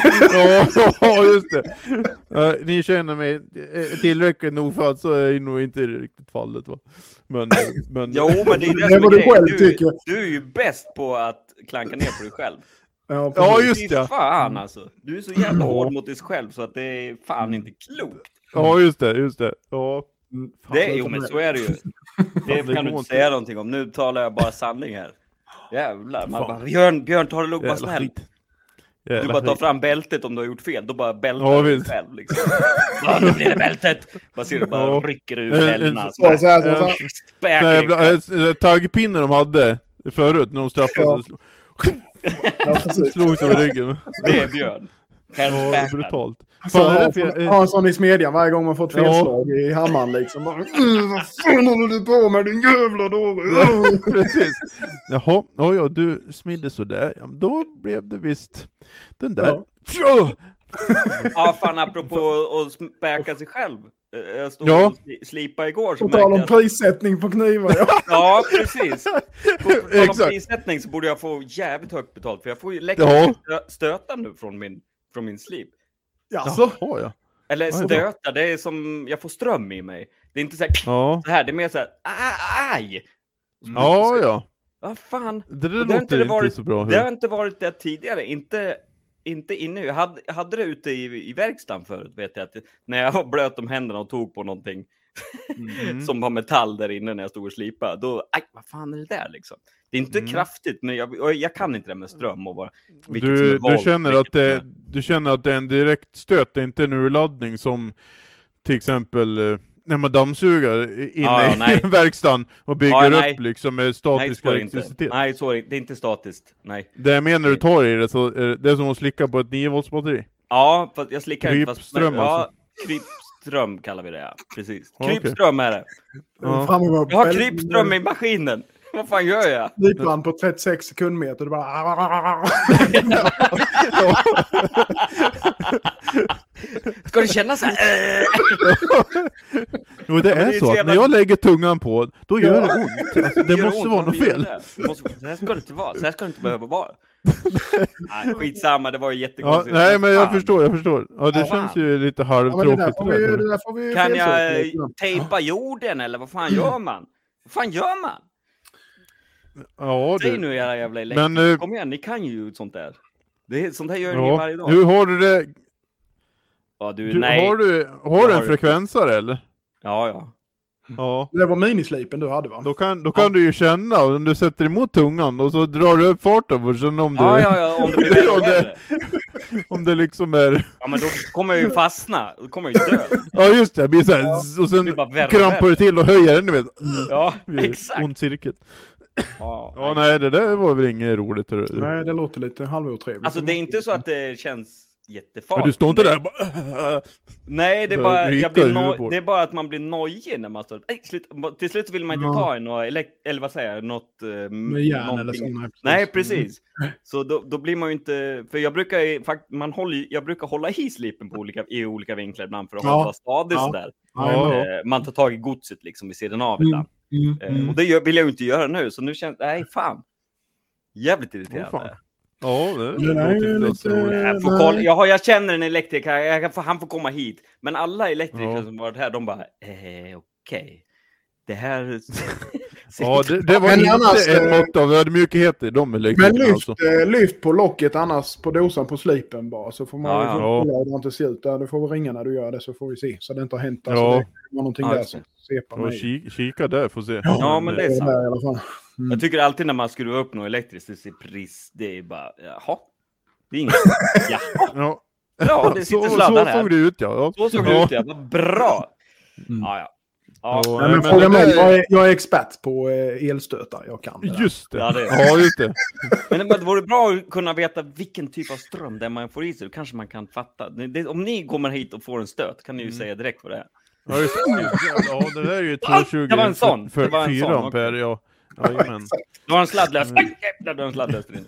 Ja, ja, just det. Ja, ni känner mig eh, tillräckligt nog för att så är nog inte riktigt fallet, va? Men, men... Jo, men det är det Det är som är vad du grejen. själv Du, tycker. du är ju bäst på att klanka ner på dig själv. Ja, Ja, precis. just Fy det. fan alltså. Du är så jävla Ja. hård mot dig själv så att det är fan inte klokt. Ja, just det, just det. Ja. Fan, Det är, jo, men så är det ju. Det det kan du går inte inte. säga någonting om. Nu talar jag bara sanning här. Jävlar. Man Fan. bara, Björn, Björn, ta det lugnt, var Jävla snäll. skit. Du Jävla bara tar skit. fram bältet om du har gjort fel. Då bara bältar Ja, du dig visst. själv. Liksom. Ja, nu blir det bältet. Bara ser du bara Ja. rycker ur En- en- fällorna. Så, så här, så här, så här. Den Späker här i jävla kväll. äh, äh, taggpinne de hade förut när de straffade Ja. slog, Ja, precis. slog sig över ryggen. Det är Björn. Ja, Självspäkad. brutalt. Så Fan, är ha, det för jag, ha en sån i smedjan varje gång man fått Ja. felslag i hammaren liksom. Bara, "Mm, vad fan håller du på med din jävla dåre? precis. Jaha, ja, ja, du smidde sådär. Ja, men då blev det visst den där. Ja. Ja. Ja, fan apropå att späka sig själv. Eh, Jag stod Ja. och sli- slipa igår så På tal om märkte jag... prissättning på knivar. Ja. Ja, precis. På på tal om Exakt. prissättning så borde jag få jävligt högt betalt. För jag får ju läcka Ja. stö- stötar nu från min, från min slip. Jaså? Jaha, ja. Eller Oj då. stötar, det är som... Jag får ström i mig. Det är inte så här... Ja, Så här, det är mer så här... "Ah, Aj! ja, ja. Vad fan? Det, där Och det har låter inte inte varit- så bra. Det har Hur? inte varit det tidigare. Inte, inte inne. Jag hade, jag hade det ute i, i verkstaden förut, vet jag. Att när jag var blöt om händerna och tog på någonting Mm. som var metall där inne när jag stod och slipade. Då, aj, vad fan är det där liksom? Det är inte Mm. kraftigt, men jag, och jag kan inte det med ström och vad, vilket som är Du, du, volt, känner vilket att det, som är- du känner att det är en direkt stöt, det är inte en urladdning som till exempel eh, när man dammsugar inne Ja, ja, nej. i verkstaden och bygger Ja, nej. upp liksom med Nej, statisk så är det inte. elektricitet. Nej, så är det, det är inte statiskt. Nej. Det jag menar när du tar i det så är det som att slicka på ett nio volts batteri. Ja, för att jag slickar inte. fast- Krypström Ja, alltså. krypström kallar vi det, ja. Precis. Okej. Krypström är det. Ja. Fram emot Jag har krypström i maskinen. Vad fan gör jag? Slipband på trettiosex sekundmeter. Det bara... Ska det kännas så här? Jo, det Ja, men är det är så så att jävla- när jag lägger tungan på, då gör Ja. det ont. Alltså, det Gör måste ont, vara något varför gör fel. det? Det måste, så här ska det inte vara. Så här ska det inte behöva vara. Nej, skitsamma, det var ju Ja, jättekonstigt. nej, men jag Fan. förstår, jag förstår. Ja, det Ja, känns fan. ju lite Ja, men det där halvtråkigt. får vi, det ju- där. det där får vi ju Kan felsortera jag lite grann. tejpa jorden eller vad fan gör man? Vad fan gör man? Ja, Säg du. nu era jävla elektriker. Men, eh, Kom igen, ni kan ju sånt där. Det är, sånt här gör ni Ja. varje dag. Hur har du det? Ja, du, Du, nej. har du, har Jag du en har- frekvensare eller? Ja, ja. Ja. Det var minislipen du hade va? Då kan, då kan du ju känna, om du sätter emot tungan och så drar du upp farten och sen om du, Ja, ja, ja, om det blir värre och Om det- värre. om det liksom är, Ja, men då kommer jag ju fastna. Då kommer jag ju dö. ja just det, det blir så här, Ja. och sen blir bara värre och krampar värre. du till och höjer den, du vet. Ja, Det blir exakt. Ond cirkel. Ja, Ja, nej, det där var väl inget roligt. det där. Nej, det låter lite halvotrevligt. Alltså det är inte så att det känns Men jättefarligt. du står inte där och bara... Nej, det är, Börjar bara, ryka jag blir i huvudet no- på det är bara att man blir nojig när man står... Nej, slut, till slut vill man inte Ja. ta i något, elek- eller vad säger jag, något... eh, Med järn eller någonting. så. Nej, Nej, precis. Så då, då blir man ju inte... För jag brukar ju fakt- man håller, ju- jag brukar hålla i slipen på olika, i olika vinklar ibland för att Ja. hålla stadigt Ja. sådär. Ja. Eh, man tar tag i godset liksom vid sidan av Mm. ibland. Mm, Eh, mm. och det gör, vill jag ju inte göra nu, så nu känns nej fan. Jävligt Åh, irriterande. fan. Ja, det, Det där är ju låter inte så lite- roligt. Jag, får Nej. kolla, jag, har, jag känner en elektriker, jag kan, få- han får komma hit. Men alla elektriker Ja. som varit här, de bara, eh, okej. det här... Ja, det, det var Men inte annars, en eh, mått av ödmjukhet i de Men elektrikerna lyft, alltså. eh, lyft på locket annars på dosan på slipen bara. Så får man Ja, ju ja. kolla hur det inte ser ut. Där. Du får väl ringa när du gör det så får vi se. Så det inte har hänt. Alltså, Ja. det var någonting Ja, där just som det. separ Och mig. ki- kika där, får se. Ja, men det är Det är sant. där i alla fall. Mm. Jag tycker alltid när man skruvar upp något elektriskt, det ser pris, det är bara, jaha. Det är inget. Ja, Ja, ja det sitter så, sladdar så här. såg det ut, ja. ja. Så såg det ja. ut, ja. Vad bra. Mm. Ja, ja. Ja, Ja, Nej, men men fråga det mig, där- jag är, jag är expert på eh, elstötar. Jag kan det där. Just det. Ja, det- Ja, just det. men det vore bra att kunna veta vilken typ av ström det man får i sig. Då kanske man kan fatta. Det, det, om ni kommer hit och får en stöt kan ni ju Mm. säga direkt vad det är. Ja, just det. Ja, det där är ju tvåhundratjugo det var en sån. för Det var en fyra sån ampere, ja. Jajamän. Du har en sladdlös. Jävlar, du har en sladdlös in.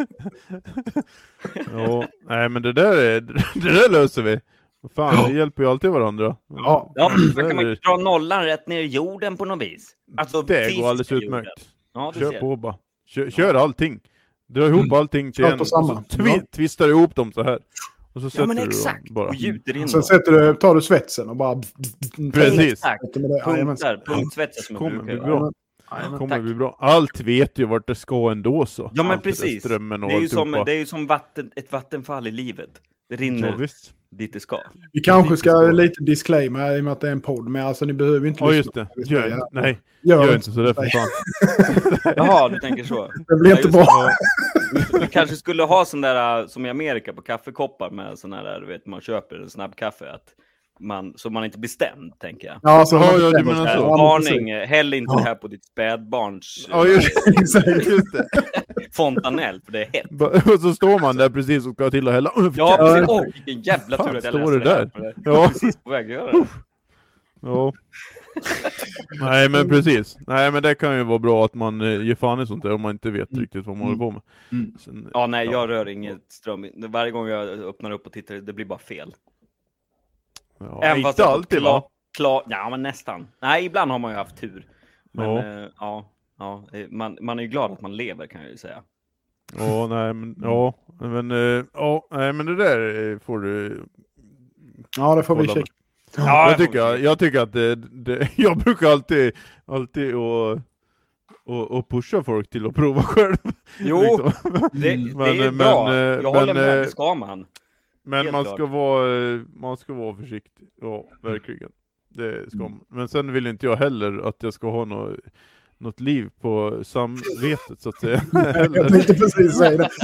Ja, nej men det där, är, det där löser vi. Fan, vi hjälper ju alltid varandra. Ja. Ja, Det då kan man är- ju dra nollan rätt ner i jorden på något vis. Alltså, Det går fysiska alldeles jorden. utmärkt. Ja, du Kör ser. på bara. Kör, kör allting. Dra ihop allting till Kör en på och samma. så twi- Ja. twistar du ihop dem så här. Och så sätter Ja, men du dem exakt. bara. Och gjuter in Sen dem. sätter du, tar du svetsen och bara... Precis. Exakt. Med det. Jajamän. Punktar, punktsvetsar som jag Kommer brukar bli göra. bra. Jajamän. Kommer tack. bli bra. Allt vet ju vart det ska ändå så. Ja, men Allt det där precis. Strömmen och Det är ju som, alltihopa. det är ju som vatten, ett vattenfall i livet. Det rinner Ja, visst. dit det ska. Vi kanske ska lite disclaimer i och med att det är en podd. Men alltså ni behöver inte Ja, lyssna just det. på vad vi säger Gör, här. nej, Gör gör inte så där för fan. Jaha, du tänker så. Det blir Ja, inte just bra. det. Vi kanske skulle ha sån där som i Amerika på kaffekoppar med sån här, du vet, man köper en snabb kaffe att man, så man inte blir stämd, tänker jag. Ja, så Ja, har man ja, du bestämt menar sig. så. Äh, Ja, varning, precis. häll inte Ja. det här på ditt spädbarns Ja, just, Exakt. just det. fontanell, för det är hett. Ba- Och så står man där precis och ska till och hälla. Ja, Ja. precis. Åh, vilken jävla Fan, tur att jag står läste det det här. där? för det. Ja. Jag är precis på väg att göra det. Ja. Nej, men precis. Nej, men det kan ju vara bra att man eh, ger fan i sånt där om man inte vet Mm. riktigt vad man håller på med. Mm. Sen, Ja, nej, jag rör inget ström. Varje gång jag öppnar upp och tittar, det blir bara fel. ja, Även fast inte jag får alltid, klar, va? klar, ja, men nästan. Nej, ibland har man ju haft tur. Men Ja. ja, eh, ja, ja eh, man, man är ju glad att man lever, kan jag ju säga. Ja, nej, men ja, men eh, ja, nej, men det där eh, får du. Ja, det får vi Kolla checka. Ja, jag tycker, jag, jag tycker att det, det, jag brukar alltid, alltid och, och, och pusha folk till att prova själv. Jo, Liksom. det, det Men, är ju men, bra. eh, Jag men, håller med, eh, det ska man. Men Helt man klart. ska vara, eh, man ska vara försiktig. Ja, verkligen. Det ska man. Men sen vill inte jag heller att jag ska ha något, något liv på samvetet, så att säga. Jag Heller. tänkte precis säga det.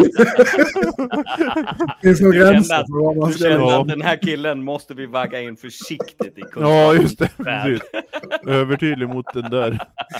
Det finns nog Du kände gränser att- för vad man Du ska kände göra. Ja. att den här killen måste vi vagga in försiktigt i kunskapen. Ja, just det. Värld. Precis. Övertydlig mot den där.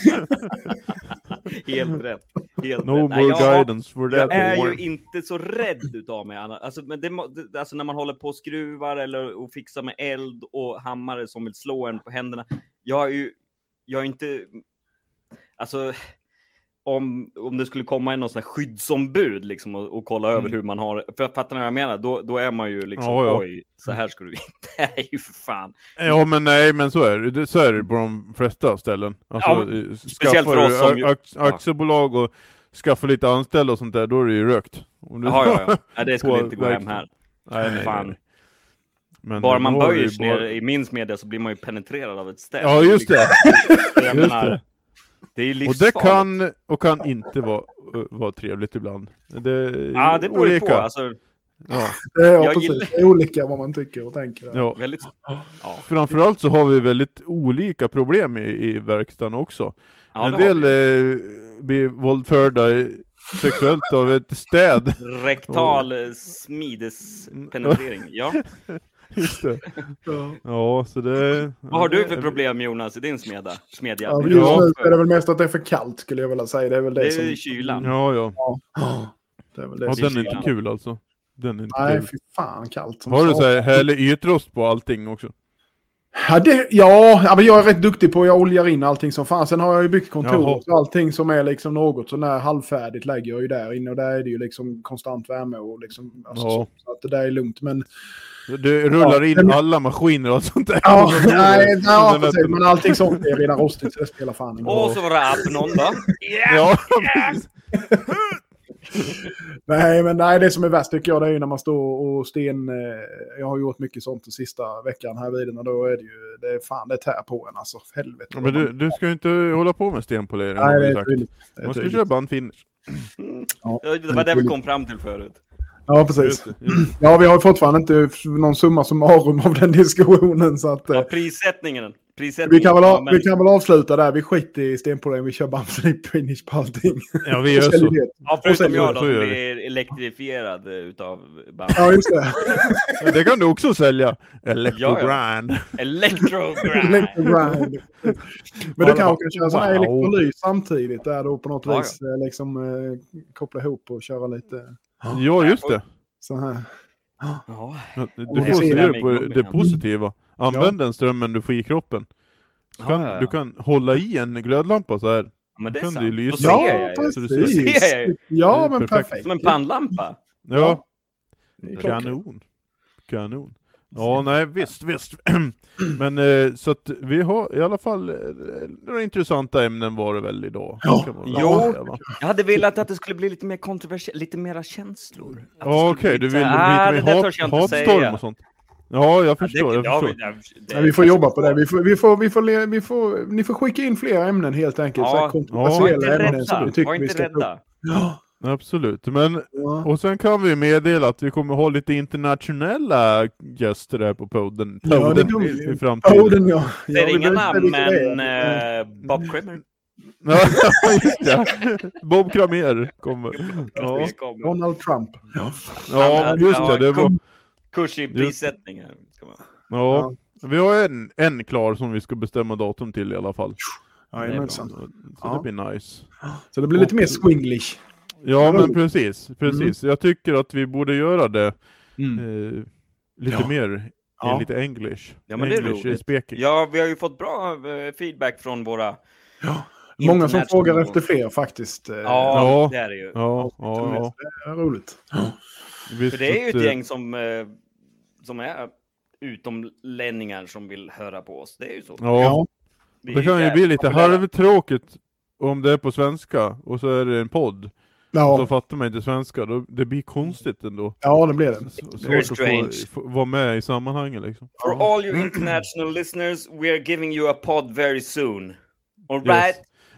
Helt rätt. Helt No rätt. Nej, more jag- guidance for that Jag är one. ju inte så rädd utav mig. Anna. Alltså, men det, må- det, alltså när man håller på och skruvar eller och fixar med eld och hammare som vill slå en på händerna. Jag är ju, jag är inte, alltså om, om det skulle komma in någon sån här skyddsombud liksom och, och kolla över Mm. hur man har, för jag fattar vad jag menar, då, då är man ju liksom, Ja, ja. oj, så här ska du inte, det är ju för fan. Ja, men nej, men så är det. det. Så är det på de flesta ställen. Alltså, Ja, eh, speciellt för skaffar oss du som ju- ak- aktiebolag och skaffa lite anställda och sånt där, då är det ju rökt. Om du- Ja, ja, ja. Nej, det skulle På inte gå hem här. Nej, nej, Fan. nej. Men Bara nu man har böjer vi sig bara- ner i minst media så blir man ju penetrerad av ett ställ. Ja, just det. Jag Just menar, det. det är ju Och det livsfarligt. kan och kan inte vara, uh, vara trevligt ibland. Det är Ja, det beror ju på. Alltså, Ja, Det är, ja, Jag precis. gillar- Det är olika vad man tycker och tänker. ja. väldigt... Ja, Framförallt så har vi väldigt olika problem i, i verkstaden också. ja En det har del vi. eh, blir våldförda i- sexuellt av ett städ. Rektal oh. smidespenetrering. Ja. Just det. Ja. Ja, så det... Vad har du för problem, Jonas, i din smedja? smedja? Ja, Det just Ja. nu är det väl mest att det är för kallt skulle jag vilja säga. Det är väl det, är som... ju kylan. Ja, ja. Ja, det är väl det Ja, som... den är inte kul alltså. Den är inte Nej, kul. fy fan kallt. som Har du satan. så här härlig ytrost på allting också? Ja, det, ja, ja, men jag är rätt duktig på att jag oljar in allting som fan. Sen har jag ju byggt kontor Jaha. så allting som är liksom något så när halvfärdigt lägger jag ju där inne och där är det ju liksom konstant värme och liksom alltså, Ja. så, så att det där är lugnt. Men Du rullar in men- alla maskiner och sånt där. ja, nej, ja, Den precis, men allting sånt är redan rostigt så det spelar fan ingen roll. Och så var det Apnon då. Ja, precis. nej, men nej, det som är värst tycker jag det är när man står och sten... Eh, jag har gjort mycket sånt den sista veckan här vid och då är det ju... Det är fan, det tär på en alltså. Helvete. Ja, men du, du ska ju inte hålla på med stenpolering. Nej, det är tydligt. Det är Man ska tydligt. köra bandfinish. Ja, Det var det vi kom fram till förut. Ja, precis. Just det, just Ja, vi har ju fortfarande inte någon summa summarum av den diskussionen så att... Ja, Eh, prissättningen. prissättningen. vi, kan väl, Ja, ha, men- vi kan väl avsluta där. Vi skiter i stenpolering. Vi kör bandfinish finish på allting. Ja, vi gör så. Ja, förutom sen- jag då, så som gör vi. blir elektrifierad utav band. Ja, just det. Men det kan du också sälja. Electro Ja, ja. Grand. Electrogrind. Electrogrind. Men du kanske kan köra sån här Wow. elektrolys samtidigt där då på något Ja, vis eh, liksom eh, koppla ihop och köra lite Ja, just det. så här. Ja. Du Ja, får det se ser det jag på mig. det positiva. Använd den strömmen du får i kroppen. Du kan, Ja, ja, ja. du kan hålla i en glödlampa så här. Men det är Kan sant. du lysa? Då ser Ja, jag ju. så du ser. precis. ser jag ju. Ja, Det är men perfekt. perfekt. Som en pannlampa. Ja, Det är klart. kanon. Kanon. Ja, nej, visst, visst. Men eh, så att vi har i alla fall eh, några intressanta ämnen var det väl idag. Ja. Kan man väl Jo. säga, va? Jag hade velat att det skulle bli lite mer kontroversiellt, lite mera känslor. Att det Ja, skulle okej, bli du så vill här, lite "Ah, det där mer törs jag hat, inte hatstorm säga." och sånt. Ja, jag Ja, förstår, det- jag ja, förstår. det- det- Men vi får jobba på det. Vi får, vi får, vi får, le- vi får, ni får skicka in fler ämnen helt enkelt. Ja. Så här Var kontroversiella inte ämnen som vi rädda. tycker Var vi inte ska ta upp. rädda. Ja. Absolut, men Ja. och sen kan vi meddela att vi kommer ha lite internationella gäster där på podden, Ja, det podden kommer i, vi. i framtiden. Poden, ja. Det Ja, är vi inga behöver namn, inte vilka men det är. eh, Bob Kramer. Ja, just det. Bob Kramer kommer. Ja, Kommer. Donald Trump. Ja. ja just det. det var, Kurs i prissättning här. Ska man. ja, vi har en, en klar som vi ska bestämma datum till i alla fall. Jajamensan. Så Ja. det blir nice. Så det blir lite mer swinglish. Ja, men precis. precis. Jag tycker att vi borde göra det Mm. eh, lite Ja. mer Ja. eh, lite English. Ja, men det är English roligt. speaking. Ja, vi har ju fått bra eh, feedback från våra... Ja. Många som international- frågar efter fler faktiskt. eh, Ja, Ja. det är det ju. Ja, ja, ja. Det är roligt. Visst, För det är ju att, ett eh, gäng som, eh, som är utomlänningar som vill höra på oss. Det är ju så. Ja, Ja. Vi är det kan ju jävligt bli lite populära. halvtråkigt om det är på svenska och så är det en podd. Så Ja. fattar man inte svenska, då, det blir konstigt ändå. Ja, det blir det. S- Svårt Very att få, strange. få vara med i sammanhanget liksom. For all you international listeners, we are giving you a pod very soon. All right?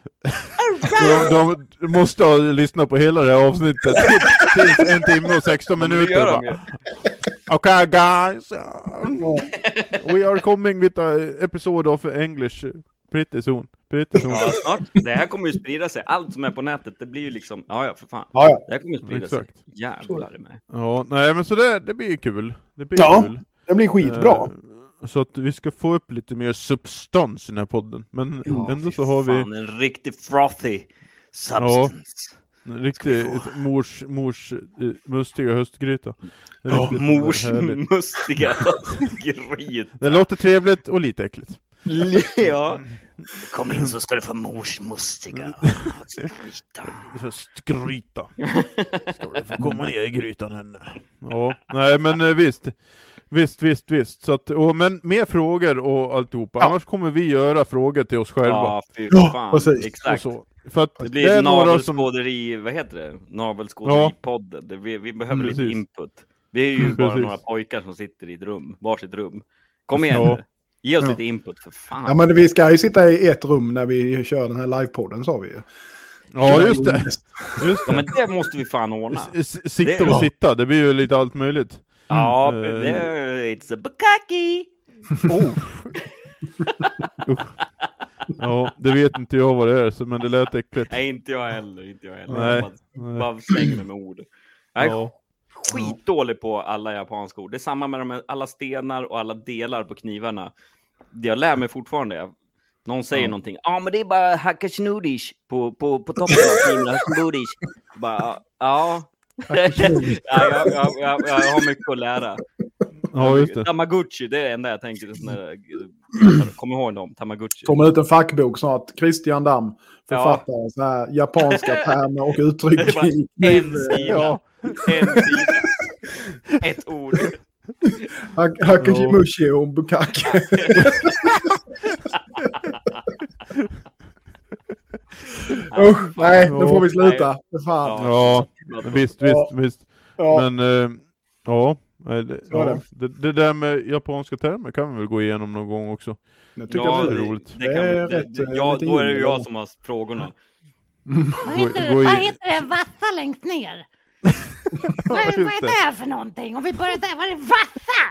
Så de, de måste ha lyssnat på hela det här avsnittet till en timme och sexton Men det minuter. gör de va? ju. Okay guys, uh, Ja. we are coming with a episode of English pretty soon. Pretty soon. Ja, snart. Det här kommer ju sprida sig. Allt som är på nätet, det blir ju liksom... Ja, ja, för fan. Ja, ja. Det här kommer ju sprida Exakt. sig. Jävlar i mig. Ja, nej men så det, det blir ju kul. Det blir Ja. kul. Det blir skitbra. Eh, Så att vi ska få upp lite mer substans i den här podden. Men Ja, ändå fy så har vi fan, en riktig frothy substance. en riktig mors, mors eh, mustiga höstgryta. Det är Ja, riktigt Mors härligt. mustiga gryt. Det låter trevligt och lite äckligt. Ja. Kom in så ska du få mors mustiga gryta. Höstgryta. Ska du få komma ner i grytan henne. Ja, nej men eh, visst. Visst, visst, visst. Så att, och, men mer frågor och alltihopa. Ja. Annars kommer vi göra frågor till oss själva. Ja, fy Ja, fan. precis. Och Exakt. så. För att Det det, blir är ett några som... navelskåderi, vad heter det? Navelskåderipodden. Det- Vi, vi behöver Mm, lite precis. input. Vi är ju Mm, bara precis. några pojkar som sitter i ett rum, varsitt rum. Kom igen Ja. nu. Ge oss Ja. lite input för fan. Ja, men vi ska ju sitta i ett rum när vi kör den här livepodden, sa vi ju. Ja, just det. Just Ja, det. men det måste vi fan ordna. S- s- Sitta Det- och sitta, det blir ju lite allt möjligt. Ja, Mm. men det, it's a bukkake. Oh. Usch. Ja, det vet inte jag vad det är, så, men det lät äckligt. Nej, inte jag heller. Inte jag heller. Nej. Jag bara, bara slänger mig med ord. Jag är Ja. skitdålig på alla japanska ord. Det är samma med de här, alla stenar och alla delar på knivarna. Jag lär mig fortfarande. Jag- Någon säger Ja. någonting. Ja, men det är bara hakashinudish på, på, på toppen av kniven. Hakashinudish. Bara, ja. ja jag, jag, jag, jag, jag har mycket att lära. Ja, just det. Tamagotchi, det är det enda jag tänker. Sån där, kom ihåg dem, Tamagotchi. Kommer ut en fackbok snart. Christian Damm, författare, så här, japanska termer och uttryck. Det är bara i- en sida. Ja. En sida. Ett ord. Hak- Hakashimushi och Bukake. Usch, nej, nu får vi sluta. För fan. Ja, pratar om. Visst, Ja. visst, visst. Ja, Men eh, ja, eh, det, Så är ja det. det, det där med japanska termer kan vi väl gå igenom någon gång också. jag tycker Ja, att det det är är roligt. Det Det kan, är det, rätt, det, eh, ja, lite då är det jul, jag då. som har frågorna. Vad Gå- heter, gå i- vad heter det vassa längst ner? vad, är, just vad är det. det här för någonting? Om vi börjar där, vad är det vassa?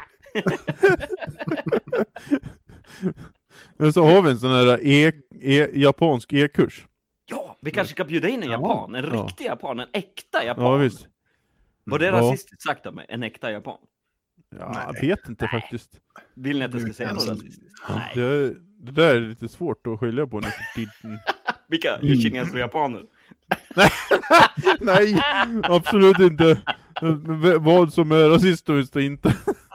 Men så har vi en sån här e, e, japansk e-kurs. Ja, vi kanske ska bjuda in en Ja. japan. En Ja. riktig japan. En äkta japan. Ja, visst. Var det Ja. rasistiskt sagt av mig? En äkta japan. Ja, jag vet inte faktiskt. Vill ni att jag ska Det säga kan något som- rasistiskt? Nej. Det, det där är lite svårt att skilja på nu för tiden. Vilka? Kineser och japaner? Nej, absolut inte. V- Vad som är rasistiskt och inte.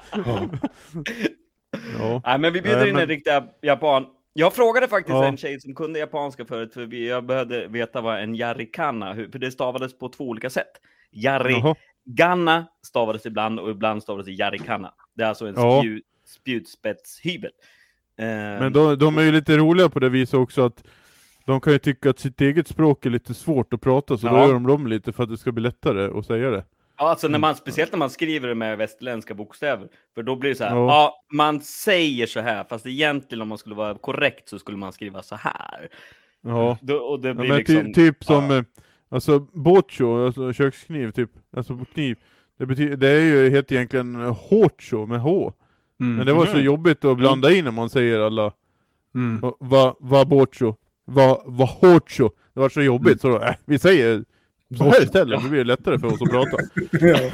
Ja. Nej, men vi bjuder Nej, in men- en riktig japan. Jag frågade faktiskt Ja. en tjej som kunde japanska förut, för vi, jag behövde veta vad en yarikana, hur, för det stavades på två olika sätt. Jaha. Yarigana stavades ibland och ibland stavades det yarikana. Det är alltså en Ja. spjut, spjutspetshyvel. Ehm, Men de, de är ju lite roliga på det viset också att de kan ju tycka att sitt eget språk är lite svårt att prata, så Ja. då gör de dem lite för att det ska bli lättare att säga det. Ja, alltså när man, speciellt när man skriver det med västerländska bokstäver. För då blir det så här, Ja. ja, man säger så här, fast egentligen om man skulle vara korrekt så skulle man skriva så här. Ja. Då, och det Ja, blir men liksom... ty, typ som, ja. eh, alltså bocho, alltså kökskniv typ, alltså kniv. Det, betyder, det är ju helt egentligen hocho med H. Mm. Men det var så Mhm. jobbigt att blanda in när man säger alla, Mm. va, va, va bocho, va, va hocho. Det var så jobbigt så då, äh, vi säger så här istället, det blir lättare för oss att prata. Ja.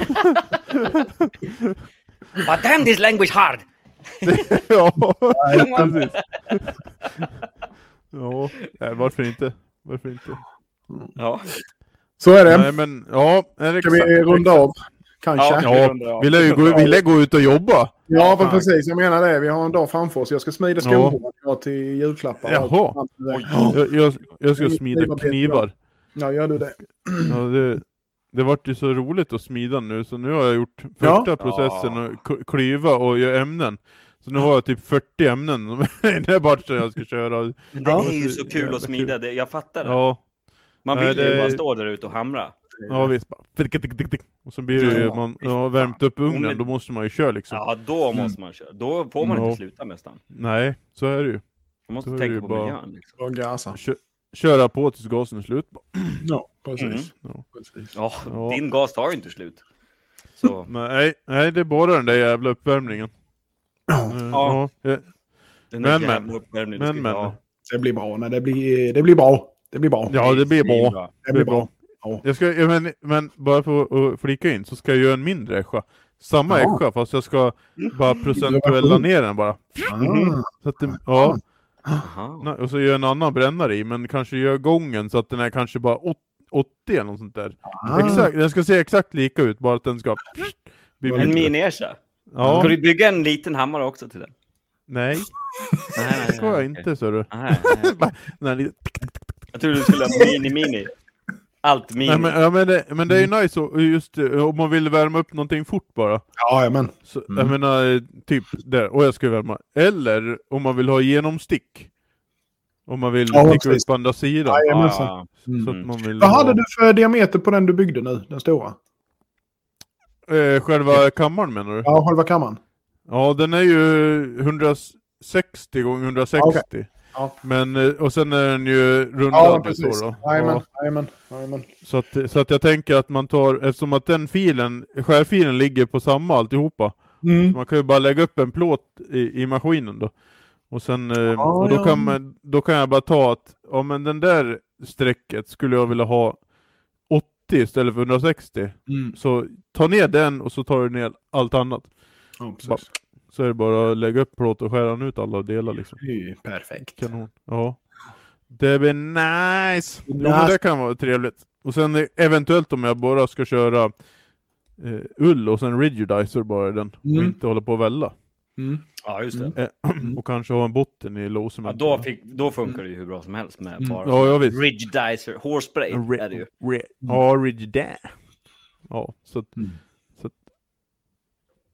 But damn this language hard! Ja, precis. Ja, nej, varför inte? Varför inte? Ja, Så är det. Nej men, ja, är det Ska vi runda av? Kanske. Ja, Ja, vi Ja, rundar av. vi lär ju gå, vi lär gå ut och jobba. men fan. precis. Jag menar det. Vi har en dag framför oss. Jag ska smida skohorn ja. till julklappar. Jaha. Jag, jag, jag ska smida knivar. Ja, gör du det? Ja, det, det vart ju så roligt att smida nu, så nu har jag gjort Ja. första processen och k- klyva och göra ämnen. Så nu har jag typ fyrtio ämnen i den batchen jag ska köra. Men det Ja. är ju så kul att smida, det, jag fattar det. Ja, Man Nej, vill ju det- bara stå där ute och hamra. ja visst. Bara tick, tick, tick, tick. Och så blir det ju, Ja. man har värmt upp ugnen, då måste man ju köra liksom. Ja, då måste man köra. Då får man Ja. inte sluta nästan. Nej, så är det ju. Man måste Då är tänka det på ju bara- miljön. Liksom. Och gasa. Kö, köra på tills gasen är slut. Ja, precis. Mm. Ja. precis. Ja, Ja. din gas tar ju inte slut. Så, Nej, nej, det är bara den där jävla uppvärmningen. Ja, Eh, Ja. ja. den Men, där men. jävla uppvärmningen, Men, ska- men. ja, det blir bra. Nej, det, blir, det blir bra. Det blir bra. Ja, det blir bra. bra. Det blir bra. Jag ska, ja, men, men bara för att flika in så ska jag göra en mindre ässja. Samma Ja. ässja fast jag ska bara procentuella ner den bara. Ah. Så att det, ja, Aha. nej, och så gör jag en annan brännare i, men kanske gör gången så att den är kanske bara åt- åttio eller något sånt där. Ah. Exakt, den ska se exakt lika ut, bara att den ska bli En mindre. mini-Ersa. Ja, Ska du bygga en liten hammare också till den? nej, Nej, nej, det ska jag okej. inte, så du. Nej, nej. Den här lite- Jag trodde du skulle ha mini-mini. Allt mini. Nej, men, ja, men, det, men det är ju nice och just eh, om man vill värma upp någonting fort bara. Ja, men. Så, Mm. Jag menar, eh, typ där, och jag ska värma. Eller om man vill ha genomstick. Om man vill Ja, sticka precis. ut på andra sidan. Jajamensan. Ja, Mm. Så att man vill Vad hade ha, du för diameter på den du byggde nu? Den stora? eh, själva kammaren menar du? Ja. Ja, själva kammaren. Den är ju hundrasextio gånger hundrasextio. Ja. Men, eh, och sen är den ju Ja, rundad precis. så då. Jajamän, Ja, jajamän, jajamän. så, att, så att jag tänker att man tar, eftersom att den filen, skärfilen ligger på samma alltihopa. Mm. Man kan ju bara lägga upp en plåt i, i maskinen då. Och sen, eh, Ja, och då, ja. kan man, då kan jag bara ta att, ja men den där strecket skulle jag vilja ha åttio istället för hundrasextio. Mm. Så ta ner den och så tar du ner allt annat. Ja, precis. Bara- Så är det bara att lägga upp plåt och skära ut alla delar liksom. Det är ju perfekt. Kanon. Ja. Det blir nice! Jo, men Nice. det kan vara trevligt. Och sen eh, eventuellt om jag bara ska köra eh, ull och sen rigidizer bara i den. Och Mm. inte hålla på och välla. Mm. ja, just det. Mm. Eh, och kanske ha en botten i low Ja, cement. då, fick, då funkar det ju hur bra som helst med Mm. bara Ja, jag vet. rigidizer, hårspray En ri- är det ju. ri- Ja, rigidizer. Ja, så att, Mm. så att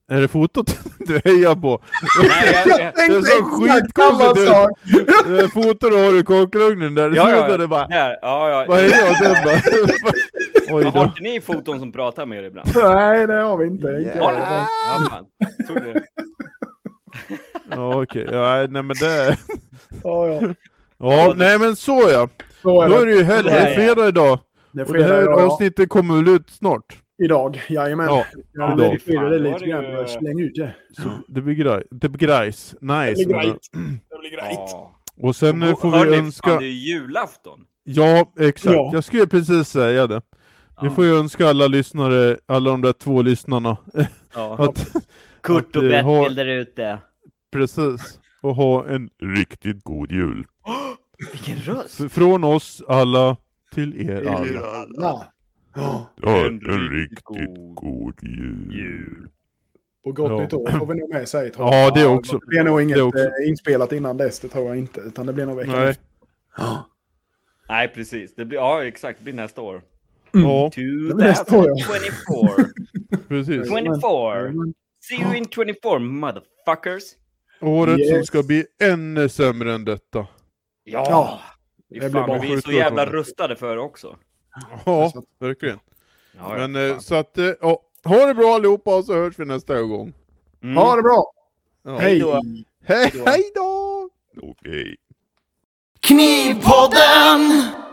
Är det fotot du hejar på? Nej, jag, jag, Det är så skitkonstigt. Du fotar och har du kakelugnen där. ja, ja, ja, det bara... där, ja, ja. Vad hejar jag den bara? Oj Men har då. inte ni foton som pratar med er ibland? Nej, det har vi inte. Ja. inte. Har ni? Ja, fan. Tog det. Ja, okej. Ja, nej men det... Ja, ja. Ja, nej men så ja. Så är Då är det. det ju helg. Det är fredag idag. Det är Och det här fredag idag, ja. avsnittet kommer väl ut snart. Idag, jajamän. Ja, Ja, idag. det blir det Fan, lite då är grann. det ju- Jag slänger ut det. Så det blir grejs. Det blir grejs. Det Nice. blir men- grejt. Det blir grejt. Ja. Och sen eh, får Hörni, vi fan, önska... det är julafton. Ja, exakt. Ja. Jag skulle precis säga det. Vi Ja. får ju önska alla lyssnare, alla de där två lyssnarna, Ja. att Kurt och att, eh, ha- Bertil där ute. precis, och ha en riktigt god jul. Vilken röst! F- Från oss alla till er alla. Alla. Ja. Ja, En en riktigt riktigt god jul. Jul. Och gott Ja. nytt år får vi nog med sig, tror jag. Ja, det också. Det blir nog inget Det också. eh, inspelat innan dess, det tror jag inte. Utan det blir nog veckan Nej. efter. Ja. Nej, precis. Det blir, ja, exakt. Det blir nästa år. Ja, blir nästa år, ja. tjugofyra. precis. tjugofyra. See you in tjugofyra, motherfuckers. Året som Yes. ska bli ännu sämre än detta. Ja. Ja. Det Det är blir fan, bara men vi är så sjukt jävla bra. rustade för det också. Ja, verkligen. Ja, ja, Men eh, fan. så att, eh, ja, ha det bra allihopa och så hörs vi nästa gång. Mm. Ha det bra! Ja. Hej! då. Hej, hej då! Okej. Knivpodden!